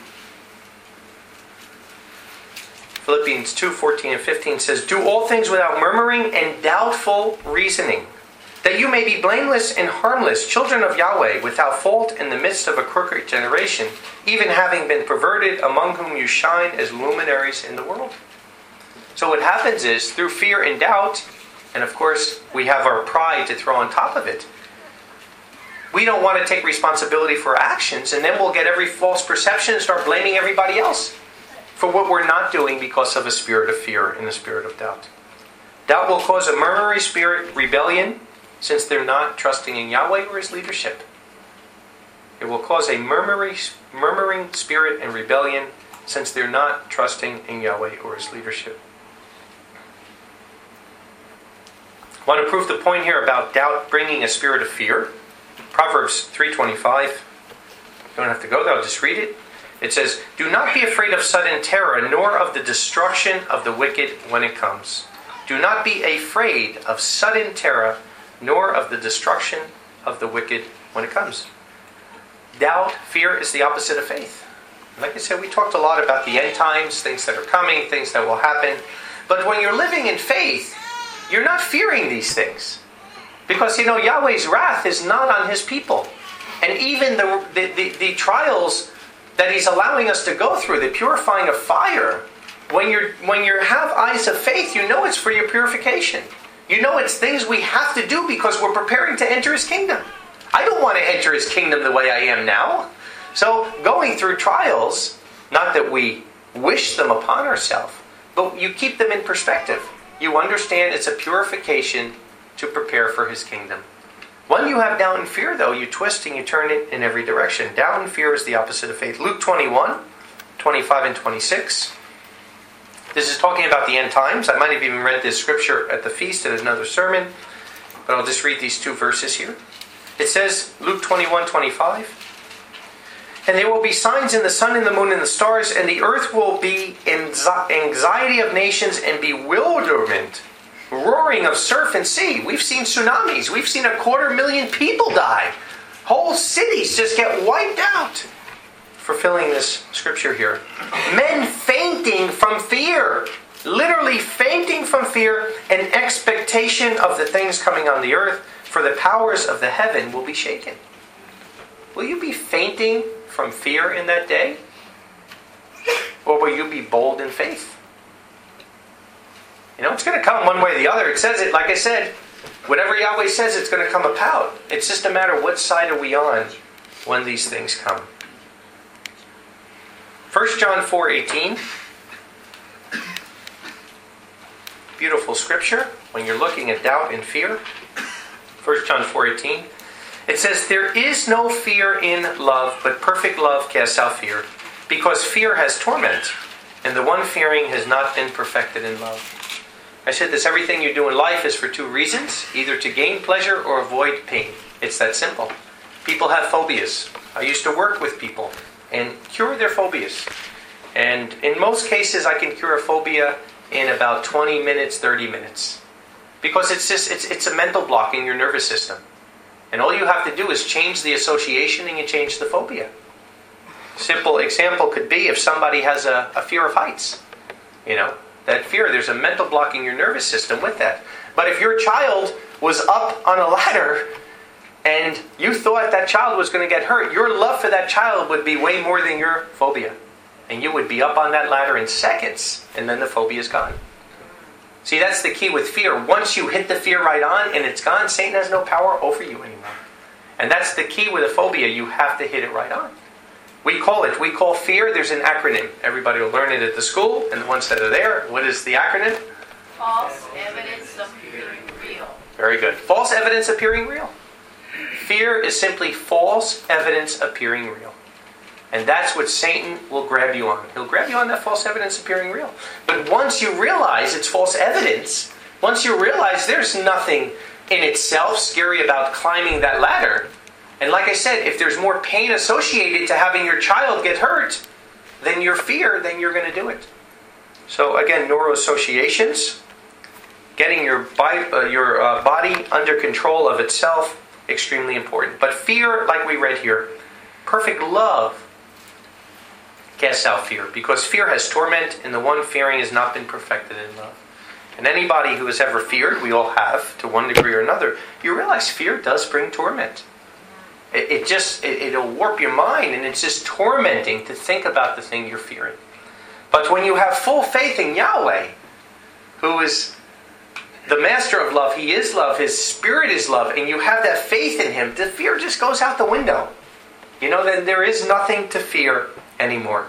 Philippians two, fourteen and fifteen says, do all things without murmuring and doubtful reasoning, that you may be blameless and harmless, children of Yahweh, without fault in the midst of a crooked generation, even having been perverted, among whom you shine as luminaries in the world. So what happens is, through fear and doubt, and of course we have our pride to throw on top of it, we don't want to take responsibility for our actions, and then we'll get every false perception and start blaming everybody else for what we're not doing because of a spirit of fear and a spirit of doubt. Doubt will cause a murmuring spirit, rebellion, since they're not trusting in Yahweh or His leadership. It will cause a murmuring, murmuring spirit and rebellion, since they're not trusting in Yahweh or His leadership. I want to prove the point here about doubt bringing a spirit of fear. Proverbs three twenty-five. You don't have to go there, I'll just read it. It says, do not be afraid of sudden terror, nor of the destruction of the wicked when it comes. Do not be afraid of sudden terror, nor of the destruction of the wicked when it comes. Doubt, fear is the opposite of faith. Like I said, we talked a lot about the end times, things that are coming, things that will happen. But when you're living in faith, you're not fearing these things. Because, you know, Yahweh's wrath is not on His people. And even the, the, the, the trials that He's allowing us to go through, the purifying of fire, when you're when you have eyes of faith, you know it's for your purification. You know it's things we have to do because we're preparing to enter His kingdom. I don't want to enter His kingdom the way I am now. So going through trials, not that we wish them upon ourselves, but you keep them in perspective. You understand it's a purification to prepare for His kingdom. When you have doubt and fear, though, you twist and you turn it in every direction. Doubt and fear is the opposite of faith. Luke twenty-one, twenty-five and twenty-six. This is talking about the end times. I might have even read this scripture at the feast in another sermon, but I'll just read these two verses here. It says, Luke twenty-one, twenty-five, and there will be signs in the sun and the moon and the stars, and the earth will be anxiety of nations and bewilderment, roaring of surf and sea. We've seen tsunamis. We've seen a quarter million people die. Whole cities just get wiped out. Fulfilling this scripture here. Men fainting from fear. Literally fainting from fear and expectation of the things coming on the earth, for the powers of the heaven will be shaken. Will you be fainting from fear in that day? Or will you be bold in faith? You know, it's going to come one way or the other. It says it, like I said, whatever Yahweh says, it's going to come about. It's just a matter of what side are we on when these things come. First John four eighteen. Beautiful scripture when you're looking at doubt and fear. First John four eighteen. It says, there is no fear in love, but perfect love casts out fear, because fear has torment, and the one fearing has not been perfected in love. I said this, everything you do in life is for two reasons, either to gain pleasure or avoid pain. It's that simple. People have phobias. I used to work with people and cure their phobias. And in most cases, I can cure a phobia in about twenty minutes, thirty minutes. Because it's just it's it's a mental block in your nervous system. And all you have to do is change the association and you change the phobia. Simple example could be if somebody has a, a fear of heights. You know, that fear, there's a mental block in your nervous system with that. But if your child was up on a ladder and you thought that child was going to get hurt, your love for that child would be way more than your phobia. And you would be up on that ladder in seconds, and then the phobia is gone. See, that's the key with fear. Once you hit the fear right on and it's gone, Satan has no power over you anymore. And that's the key with a phobia. You have to hit it right on. We call it, we call fear, there's an acronym. Everybody will learn it at the school, and the ones that are there, what is the acronym? False evidence appearing real. Very good. False evidence appearing real. Fear is simply false evidence appearing real. And that's what Satan will grab you on. He'll grab you on that false evidence appearing real. But once you realize it's false evidence, once you realize there's nothing in itself scary about climbing that ladder, and like I said, if there's more pain associated to having your child get hurt than your fear, then you're going to do it. So again, neuroassociations, getting your, bi- uh, your uh, body under control of itself, extremely important. But fear, like we read here, perfect love casts out fear, because fear has torment, and the one fearing has not been perfected in love. And anybody who has ever feared, we all have, to one degree or another, you realize fear does bring torment. It, it just, it, it'll warp your mind, and it's just tormenting to think about the thing you're fearing. But when you have full faith in Yahweh, who is the master of love, He is love, His Spirit is love, and you have that faith in Him, the fear just goes out the window. You know, then there is nothing to fear anymore.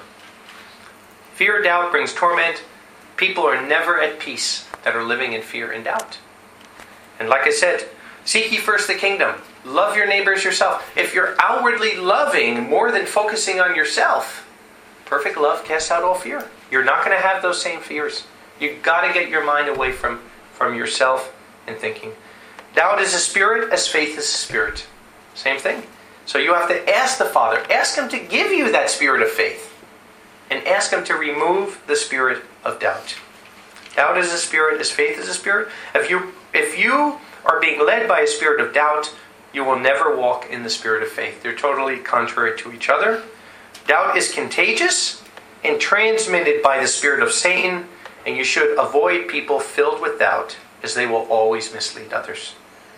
Fear, doubt brings torment. People are never at peace that are living in fear and doubt. And like I said, seek ye first the kingdom. Love your neighbors yourself. If you're outwardly loving more than focusing on yourself, perfect love casts out all fear. You're not going to have those same fears. You've got to get your mind away from, from yourself and thinking. Doubt is a spirit as faith is a spirit. Same thing. So you have to ask the Father. Ask Him to give you that spirit of faith. And ask Him to remove the spirit of doubt. Doubt is a spirit as faith is a spirit. If you, if you are being led by a spirit of doubt, you will never walk in the spirit of faith. They're totally contrary to each other. Doubt is contagious and transmitted by the spirit of Satan. And you should avoid people filled with doubt, as they will always mislead others.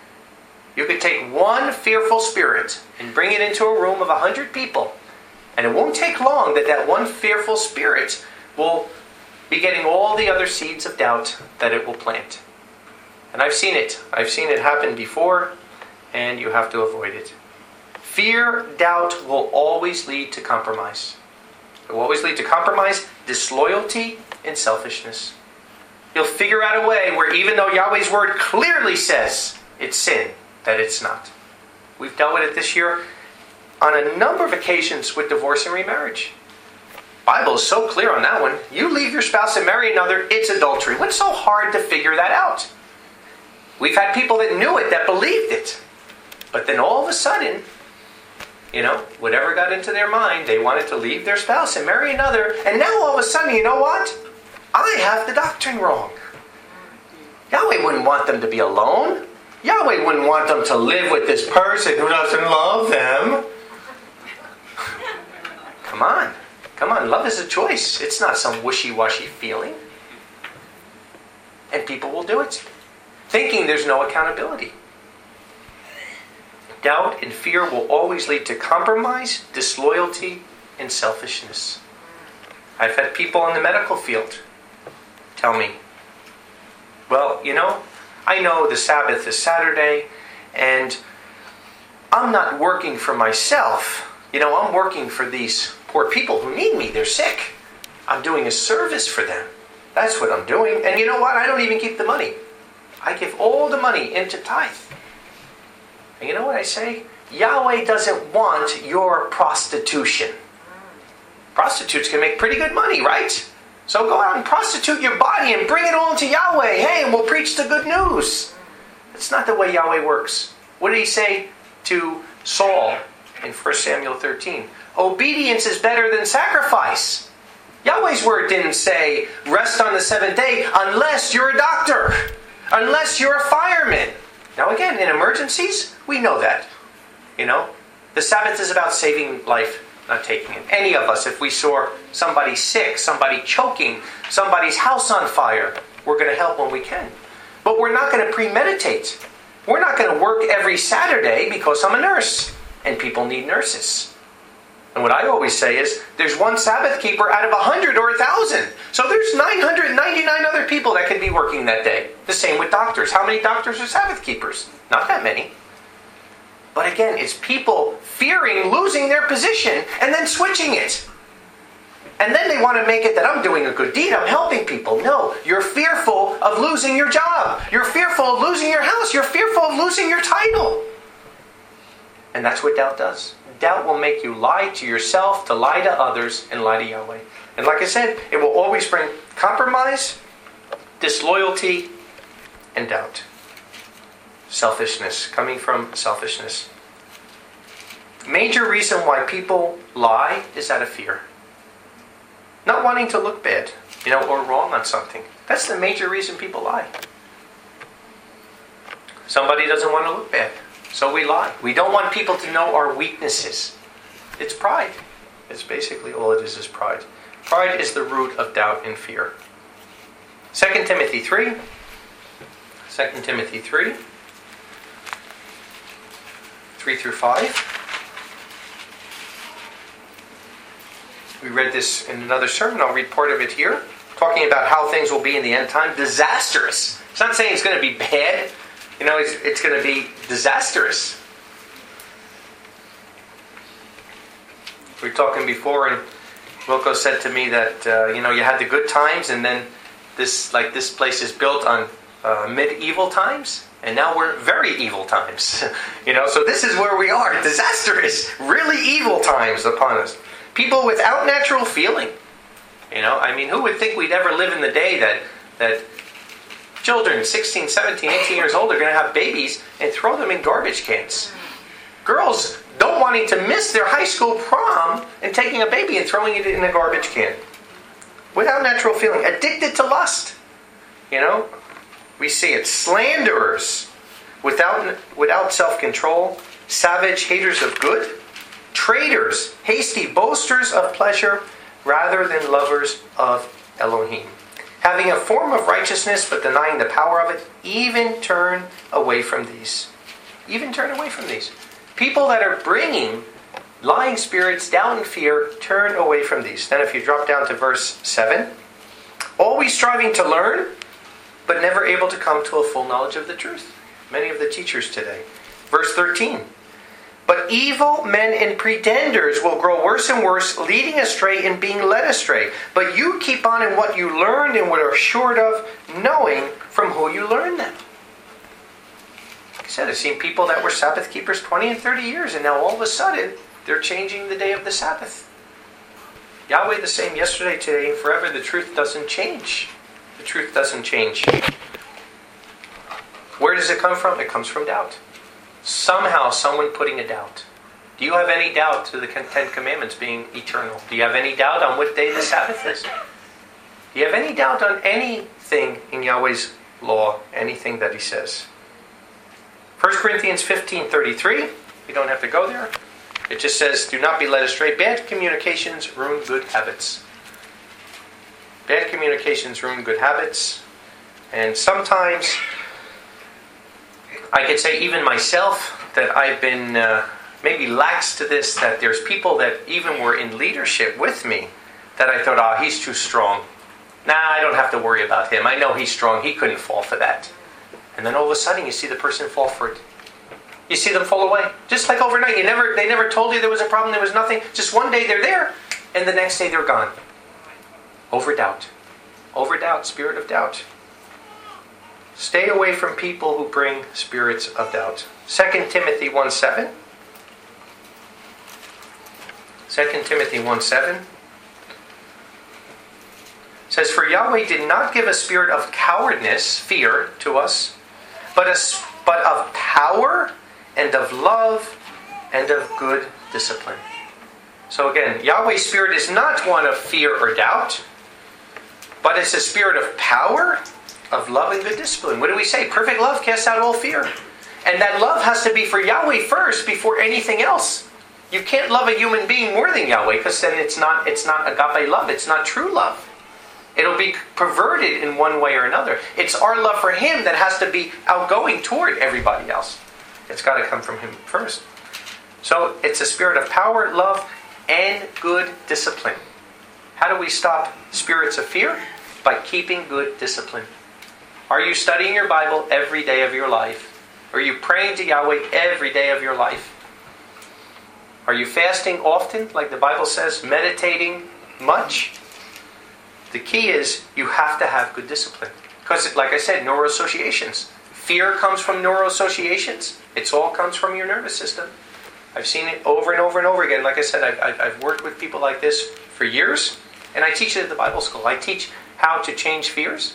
You could take one fearful spirit and bring it into a room of a hundred people, and it won't take long that that one fearful spirit will be getting all the other seeds of doubt that it will plant. And I've seen it. I've seen it happen before, and you have to avoid it. Fear, doubt will always lead to compromise. It will always lead to compromise, disloyalty, and selfishness. You'll figure out a way where even though Yahweh's word clearly says it's sin, that it's not. We've dealt with it this year on a number of occasions with divorce and remarriage. The Bible is so clear on that one. You leave your spouse and marry another, it's adultery. What's so hard to figure that out? We've had people that knew it, that believed it. But then all of a sudden, you know, whatever got into their mind, they wanted to leave their spouse and marry another. And now all of a sudden, you know what? I have the doctrine wrong. Yahweh wouldn't want them to be alone. Yahweh wouldn't want them to live with this person who doesn't love them. Come on. Come on. Love is a choice. It's not some wishy-washy feeling. And people will do it, thinking there's no accountability. Doubt and fear will always lead to compromise, disloyalty, and selfishness. I've had people in the medical field tell me, well, you know, I know the Sabbath is Saturday, and I'm not working for myself. You know, I'm working for these poor people who need me. They're sick. I'm doing a service for them. That's what I'm doing. And you know what? I don't even keep the money. I give all the money into tithe. And you know what I say? Yahweh doesn't want your prostitution. Prostitutes can make pretty good money, right? So go out and prostitute your body and bring it all to Yahweh. Hey, and we'll preach the good news. That's not the way Yahweh works. What did he say to Saul in First Samuel thirteen? Obedience is better than sacrifice. Yahweh's word didn't say, rest on the seventh day unless you're a doctor, unless you're a fireman. Now again, in emergencies, we know that. You know, the Sabbath is about saving life, not taking it. Any of us, if we saw somebody sick, somebody choking, somebody's house on fire, we're going to help when we can. But we're not going to premeditate. We're not going to work every Saturday because I'm a nurse, and people need nurses. And what I always say is, there's one Sabbath keeper out of a hundred or a thousand. So there's nine hundred ninety-nine other people that could be working that day. The same with doctors. How many doctors are Sabbath keepers? Not that many. But again, it's people fearing losing their position and then switching it. And then they want to make it that I'm doing a good deed, I'm helping people. No, you're fearful of losing your job. You're fearful of losing your house. You're fearful of losing your title. And that's what doubt does. Doubt will make you lie to yourself, to lie to others, and lie to Yahweh. And like I said, it will always bring compromise, disloyalty, and doubt. Selfishness, coming from selfishness. Major reason why people lie is out of fear. Not wanting to look bad, you know, or wrong on something. That's the major reason people lie. Somebody doesn't want to look bad, so we lie. We don't want people to know our weaknesses. It's pride. It's basically all it is is pride. Pride is the root of doubt and fear. Second Timothy three. Second Timothy three. three through five. We read this in another sermon. I'll read part of it here. Talking about how things will be in the end time. Disastrous. It's not saying it's going to be bad. You know, it's, it's going to be disastrous. We were talking before, and Wilco said to me that, uh, you know, you had the good times, and then this, like this place is built on uh, medieval times, and now we're very evil times. You know, so this is where we are. Disastrous, really evil times upon us. People without natural feeling. You know, I mean, who would think we'd ever live in the day that that children, sixteen, seventeen, eighteen years old, are going to have babies and throw them in garbage cans? Girls don't wanting to miss their high school prom and taking a baby and throwing it in a garbage can. Without natural feeling. Addicted to lust. You know, we see it. Slanderers. Without, without self-control. Savage haters of good. Traitors, hasty boasters of pleasure, rather than lovers of Elohim. Having a form of righteousness, but denying the power of it, even turn away from these. Even turn away from these. People that are bringing lying spirits, doubt and fear, turn away from these. Then if you drop down to verse seven, always striving to learn, but never able to come to a full knowledge of the truth. Many of the teachers today. Verse thirteen. But evil men and pretenders will grow worse and worse, leading astray and being led astray. But you keep on in what you learned and what are assured of, knowing from who you learned them. Like I said, I've seen people that were Sabbath keepers twenty and thirty years, and now all of a sudden, they're changing the day of the Sabbath. Yahweh the same yesterday, today, and forever. The truth doesn't change. The truth doesn't change. Where does it come from? It comes from doubt. Somehow, someone putting a doubt. Do you have any doubt to the Ten Commandments being eternal? Do you have any doubt on what day the Sabbath is? Do you have any doubt on anything in Yahweh's law, anything that he says. First Corinthians fifteen thirty-three, you don't have to go there. It just says, do not be led astray. Bad communications ruin good habits. Bad communications ruin good habits. And sometimes, I could say even myself, that I've been uh, maybe lax to this, that there's people that even were in leadership with me, that I thought, oh, he's too strong. Nah, I don't have to worry about him. I know he's strong. He couldn't fall for that. And then all of a sudden, you see the person fall for it. You see them fall away. Just like overnight. You never, they never told you there was a problem, there was nothing. Just one day they're there, and the next day they're gone. Over doubt. Over doubt, spirit of doubt. Stay away from people who bring spirits of doubt. Second Timothy one seven. Second Timothy one seven. Says, for Yahweh did not give a spirit of cowardice, fear, to us, but, a, but of power and of love and of good discipline. So again, Yahweh's spirit is not one of fear or doubt, but it's a spirit of power, of love and good discipline. What do we say? Perfect love casts out all fear. And that love has to be for Yahweh first before anything else. You can't love a human being more than Yahweh, because then it's not, it's not agape love. It's not true love. It'll be perverted in one way or another. It's our love for Him that has to be outgoing toward everybody else. It's got to come from Him first. So it's a spirit of power, love, and good discipline. How do we stop spirits of fear? By keeping good discipline. Are you studying your Bible every day of your life? Are you praying to Yahweh every day of your life? Are you fasting often, like the Bible says, meditating much? The key is you have to have good discipline. Because, like I said, neuroassociations. Fear comes from neuroassociations. It all comes from your nervous system. I've seen it over and over and over again. Like I said, I've, I've, I've worked with people like this for years. And I teach it at the Bible school. I teach how to change fears.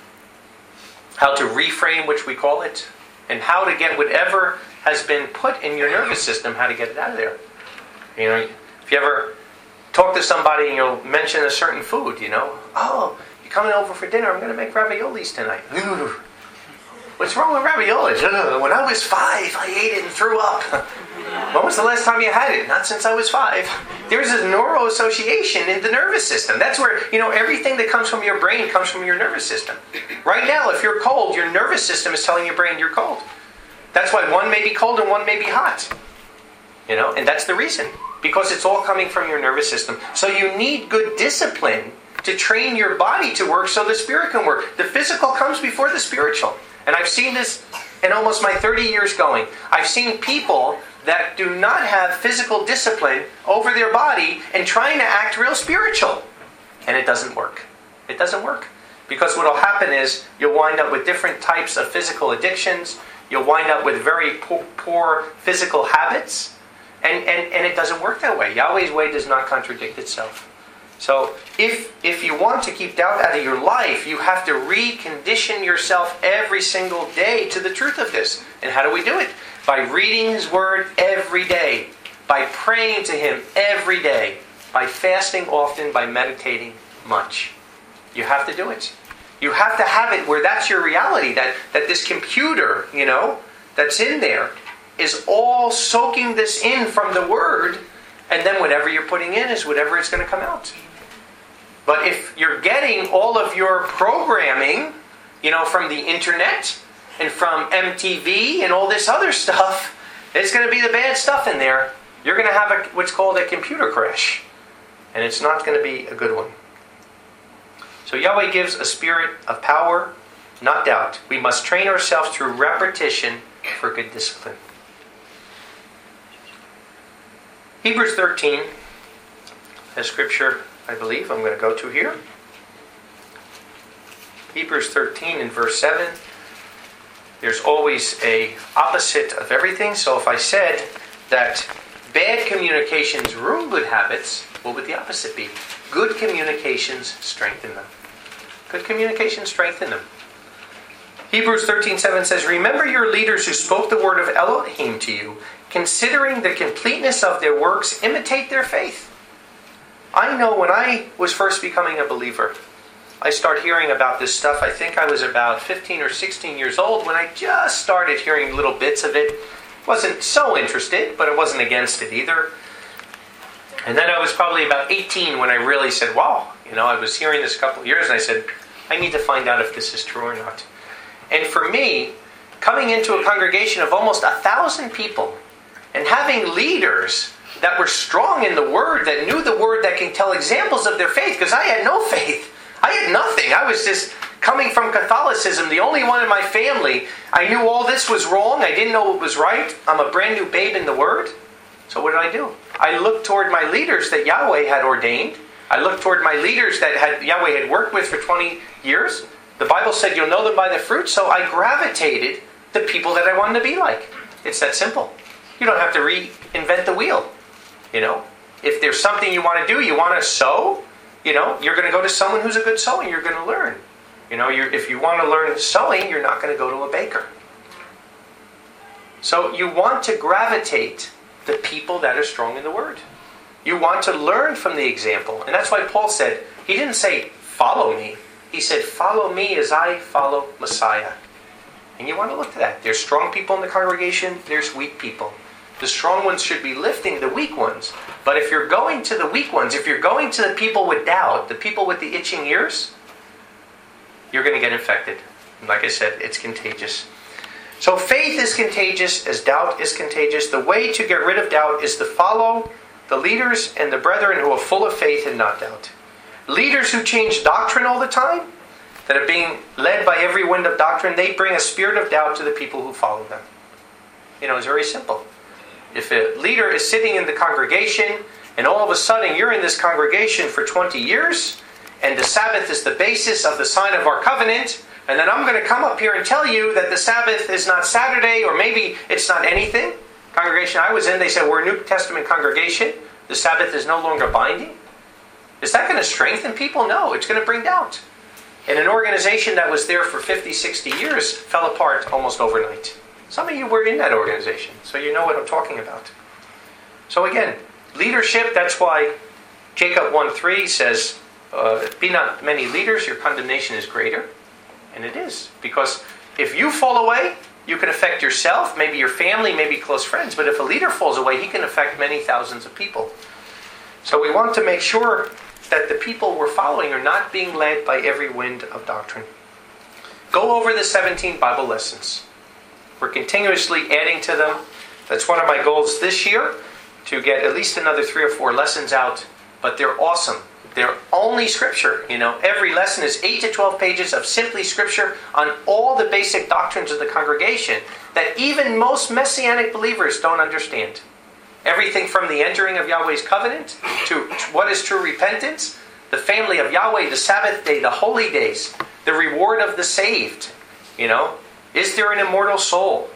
How to reframe, which we call it. And how to get whatever has been put in your nervous system, how to get it out of there. You know, if you ever talk to somebody and you'll mention a certain food, you know. Oh, you're coming over for dinner, I'm going to make raviolis tonight. Ooh. What's wrong with raviolis? Ugh. When I was five, I ate it and threw up. When was the last time you had it? Not since I was five. There's a neuroassociation in the nervous system. That's where, you know, everything that comes from your brain comes from your nervous system. Right now, if you're cold, your nervous system is telling your brain you're cold. That's why one may be cold and one may be hot. You know, and that's the reason. Because it's all coming from your nervous system. So you need good discipline to train your body to work so the spirit can work. The physical comes before the spiritual. And I've seen this in almost my thirty years going. I've seen people that do not have physical discipline over their body and trying to act real spiritual. And it doesn't work. It doesn't work. Because what will happen is you'll wind up with different types of physical addictions. You'll wind up with very poor, poor physical habits. And, and, and it doesn't work that way. Yahweh's way does not contradict itself. So if if you want to keep doubt out of your life, you have to recondition yourself every single day to the truth of this. And how do we do it? By reading His Word every day. By praying to Him every day. By fasting often, by meditating much. You have to do it. You have to have it where that's your reality. That, that this computer, you know, that's in there is all soaking this in from the Word, and then whatever you're putting in is whatever is going to come out. But if you're getting all of your programming, you know, from the internet and from M T V and all this other stuff, it's going to be the bad stuff in there. You're going to have a, what's called a computer crash. And it's not going to be a good one. So Yahweh gives a spirit of power, not doubt. We must train ourselves through repetition for good discipline. Hebrews thirteen, a scripture I believe I'm going to go to here. Hebrews thirteen in verse seven. There's always a opposite of everything. So if I said that bad communications ruin good habits, what would the opposite be? Good communications strengthen them. Good communications strengthen them. Hebrews thirteen seven says, remember your leaders who spoke the word of Elohim to you. Considering the completeness of their works, imitate their faith. I know when I was first becoming a believer, I start hearing about this stuff. I think I was about fifteen or sixteen years old when I just started hearing little bits of it. Wasn't so interested, but I wasn't against it either. And then I was probably about eighteen when I really said, wow, you know, I was hearing this a couple of years and I said, I need to find out if this is true or not. And for me, coming into a congregation of almost a thousand people and having leaders that were strong in the Word, that knew the Word, that can tell examples of their faith, because I had no faith. I had nothing. I was just coming from Catholicism, the only one in my family. I knew all this was wrong. I didn't know what was right. I'm a brand new babe in the Word. So what did I do? I looked toward my leaders that Yahweh had ordained. I looked toward my leaders that had Yahweh had worked with for twenty years. The Bible said you'll know them by the fruit. So I gravitated the people that I wanted to be like. It's that simple. You don't have to reinvent the wheel. You know, if there's something you want to do, you want to sew, you know, you're going to go to someone who's a good sewer. You're going to learn. You know, you're, if you want to learn sewing, you're not going to go to a baker. So you want to gravitate the people that are strong in the Word. You want to learn from the example. And that's why Paul said, he didn't say, follow me. He said, follow me as I follow Messiah. And you want to look to that. There's strong people in the congregation. There's weak people. The strong ones should be lifting the weak ones. But if you're going to the weak ones, if you're going to the people with doubt, the people with the itching ears, you're going to get infected. And like I said, it's contagious. So faith is contagious as doubt is contagious. The way to get rid of doubt is to follow the leaders and the brethren who are full of faith and not doubt. Leaders who change doctrine all the time, that are being led by every wind of doctrine, they bring a spirit of doubt to the people who follow them. You know, it's very simple. If a leader is sitting in the congregation and all of a sudden you're in this congregation for twenty years and the Sabbath is the basis of the sign of our covenant, and then I'm going to come up here and tell you that the Sabbath is not Saturday or maybe it's not anything. Congregation I was in, they said we're a New Testament congregation. The Sabbath is no longer binding. Is that going to strengthen people? No, it's going to bring doubt. And an organization that was there for fifty, sixty years fell apart almost overnight. Some of you were in that organization, so you know what I'm talking about. So again, leadership, that's why Jacob one three says, uh, be not many leaders, your condemnation is greater. And it is. Because if you fall away, you can affect yourself, maybe your family, maybe close friends. But if a leader falls away, he can affect many thousands of people. So we want to make sure that the people we're following are not being led by every wind of doctrine. Go over the seventeen Bible lessons. We're continuously adding to them. That's one of my goals this year, to get at least another three or four lessons out. But they're awesome. They're only Scripture. You know, every lesson is eight to twelve pages of simply Scripture on all the basic doctrines of the congregation that even most Messianic believers don't understand. Everything from the entering of Yahweh's covenant to what is true repentance, the family of Yahweh, the Sabbath day, the holy days, the reward of the saved. You know, is there an immortal soul?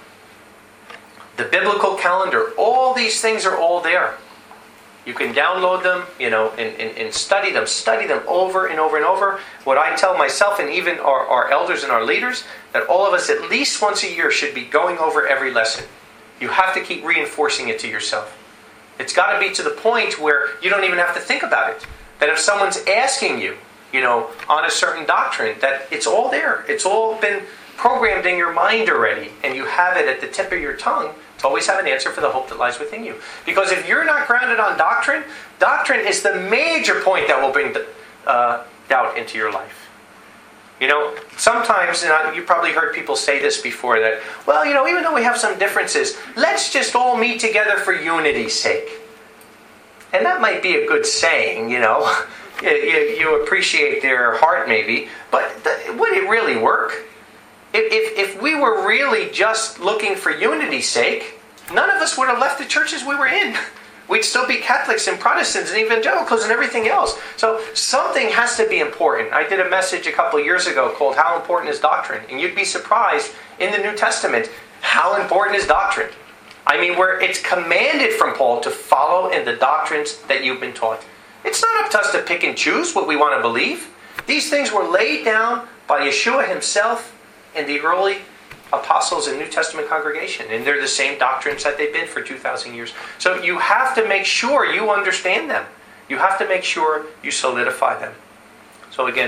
The biblical calendar. All these things are all there. You can download them, you know, and, and, and study them. Study them over and over and over. What I tell myself and even our, our elders and our leaders, that all of us at least once a year should be going over every lesson. You have to keep reinforcing it to yourself. It's got to be to the point where you don't even have to think about it. That if someone's asking you, you know, on a certain doctrine, that it's all there. It's all been programmed in your mind already, and you have it at the tip of your tongue to always have an answer for the hope that lies within you. Because if you're not grounded on doctrine, doctrine is the major point that will bring uh, doubt into your life. You know, sometimes, and you probably heard people say this before, that, well, you know, even though we have some differences, let's just all meet together for unity's sake. And that might be a good saying, you know. you, you, you appreciate their heart maybe, but the, would it really work? If, if, if we were really just looking for unity's sake, none of us would have left the churches we were in. We'd still be Catholics and Protestants and evangelicals and everything else. So something has to be important. I did a message a couple of years ago called How Important is Doctrine? And you'd be surprised in the New Testament how important is doctrine. I mean, where it's commanded from Paul to follow in the doctrines that you've been taught. It's not up to us to pick and choose what we want to believe. These things were laid down by Yeshua himself and the early apostles and New Testament congregation. And they're the same doctrines that they've been for two thousand years. So you have to make sure you understand them. You have to make sure you solidify them. So again,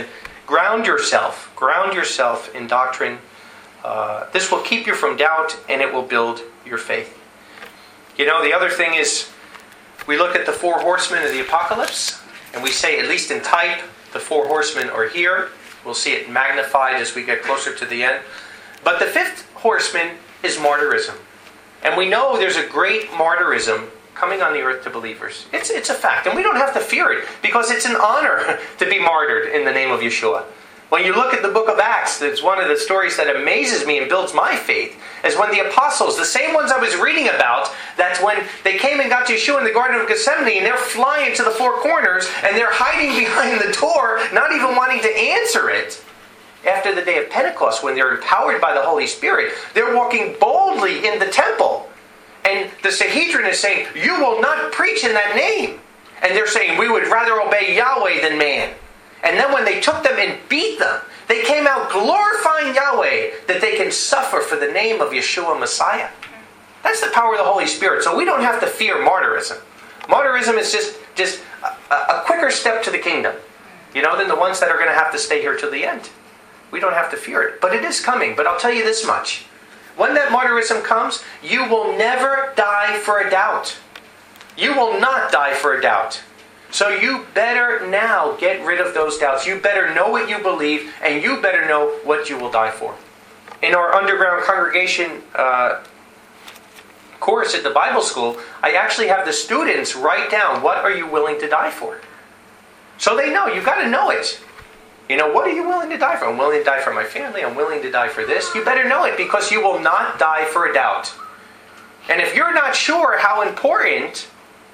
Ground yourself. Ground yourself in doctrine. Uh, this will keep you from doubt, and it will build your faith. You know, the other thing is, we look at the four horsemen of the apocalypse, and we say, at least in type, the four horsemen are here. We'll see it magnified as we get closer to the end. But the fifth horseman is martyrism. And we know there's a great martyrism coming on the earth to believers. It's, it's a fact. And we don't have to fear it, because it's an honor to be martyred in the name of Yeshua. When you look at the book of Acts, it's one of the stories that amazes me and builds my faith, is when the apostles, the same ones I was reading about, that's when they came and got to Yeshua in the Garden of Gethsemane, and they're flying to the four corners, and they're hiding behind the door, not even wanting to answer it. After the day of Pentecost, when they're empowered by the Holy Spirit, they're walking boldly in the temple. And the Sanhedrin is saying, you will not preach in that name. And they're saying, we would rather obey Yahweh than man. And then when they took them and beat them, they came out glorifying Yahweh, that they can suffer for the name of Yeshua Messiah. That's the power of the Holy Spirit. So we don't have to fear martyrism. Martyrism is just, just a, a quicker step to the kingdom, you know, than the ones that are going to have to stay here till the end. We don't have to fear it. But it is coming. But I'll tell you this much. When that martyrism comes, you will never die for a doubt. You will not die for a doubt. So you better now get rid of those doubts. You better know what you believe, and you better know what you will die for. In our underground congregation uh, course at the Bible school, I actually have the students write down, what are you willing to die for? So they know. You've got to know it. You know, what are you willing to die for? I'm willing to die for my family. I'm willing to die for this. You better know it, because you will not die for a doubt. And if you're not sure how important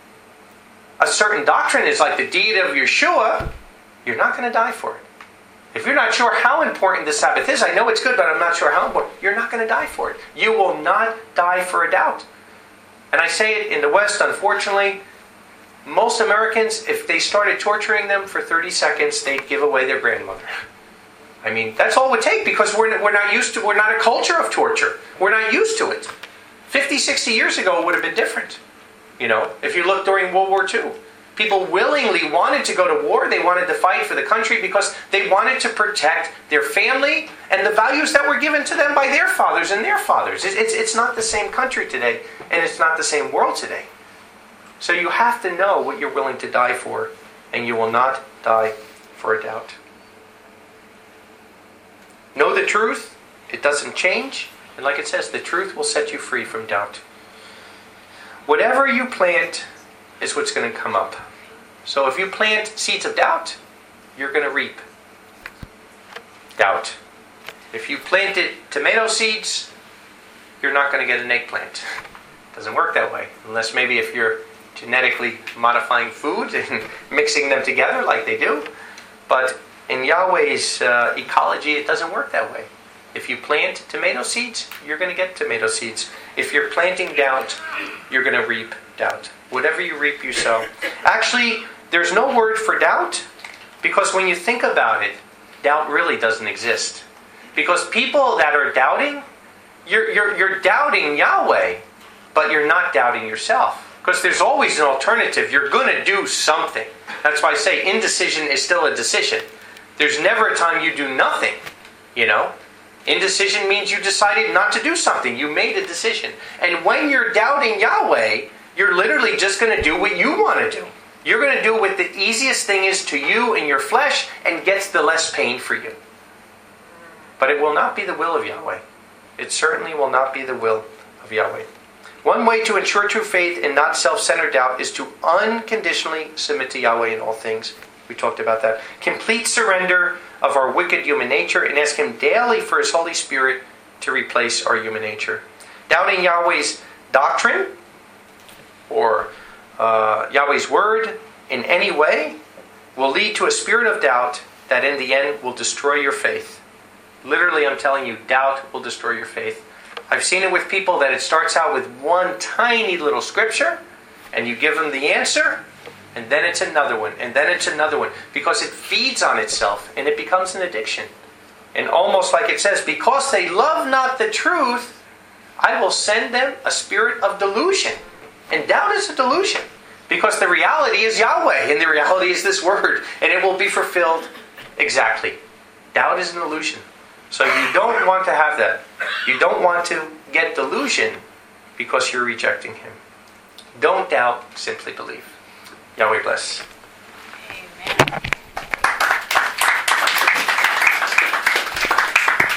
a certain doctrine is, like the deed of Yeshua, you're not going to die for it. If you're not sure how important the Sabbath is, I know it's good, but I'm not sure how important, you're not going to die for it. You will not die for a doubt. And I say it in the West, unfortunately, most Americans, if they started torturing them for thirty seconds, they'd give away their grandmother. I mean, that's all it would take, because we're, we're not used to, we're not a culture of torture. We're not used to it. fifty, sixty years ago, it would have been different. You know, if you look during World War Two, people willingly wanted to go to war. They wanted to fight for the country because they wanted to protect their family and the values that were given to them by their fathers and their fathers. It's, it's, it's not the same country today, and it's not the same world today. So you have to know what you're willing to die for, and you will not die for a doubt. Know the truth. It doesn't change. And like it says, the truth will set you free from doubt. Whatever you plant is what's going to come up. So if you plant seeds of doubt, you're going to reap doubt. If you planted tomato seeds, you're not going to get an eggplant. It doesn't work that way. Unless maybe if you're genetically modifying food and mixing them together like they do. But in Yahweh's uh, ecology, it doesn't work that way. If you plant tomato seeds, you're going to get tomato seeds. If you're planting doubt, you're going to reap doubt. Whatever you reap, you sow. Actually, there's no word for doubt, because when you think about it, doubt really doesn't exist. Because people that are doubting, you're, you're, you're doubting Yahweh, but you're not doubting yourself. Because there's always an alternative. You're going to do something. That's why I say indecision is still a decision. There's never a time you do nothing, you know. Indecision means you decided not to do something. You made a decision. And when you're doubting Yahweh, you're literally just going to do what you want to do. You're going to do what the easiest thing is to you and your flesh, and gets the less pain for you. But it will not be the will of Yahweh. It certainly will not be the will of Yahweh. One way to ensure true faith and not self-centered doubt is to unconditionally submit to Yahweh in all things. We talked about that. Complete surrender of our wicked human nature, and ask Him daily for His Holy Spirit to replace our human nature. Doubting Yahweh's doctrine or uh, Yahweh's word in any way will lead to a spirit of doubt that in the end will destroy your faith. Literally, I'm telling you, doubt will destroy your faith. I've seen it with people that it starts out with one tiny little scripture, and you give them the answer, and then it's another one, and then it's another one, because it feeds on itself, and it becomes an addiction. And almost like it says, because they love not the truth, I will send them a spirit of delusion. And doubt is a delusion, because the reality is Yahweh, and the reality is this word, and it will be fulfilled exactly. Doubt is an illusion. So you don't want to have that. You don't want to get delusion because you're rejecting him. Don't doubt, simply believe. Yahweh bless.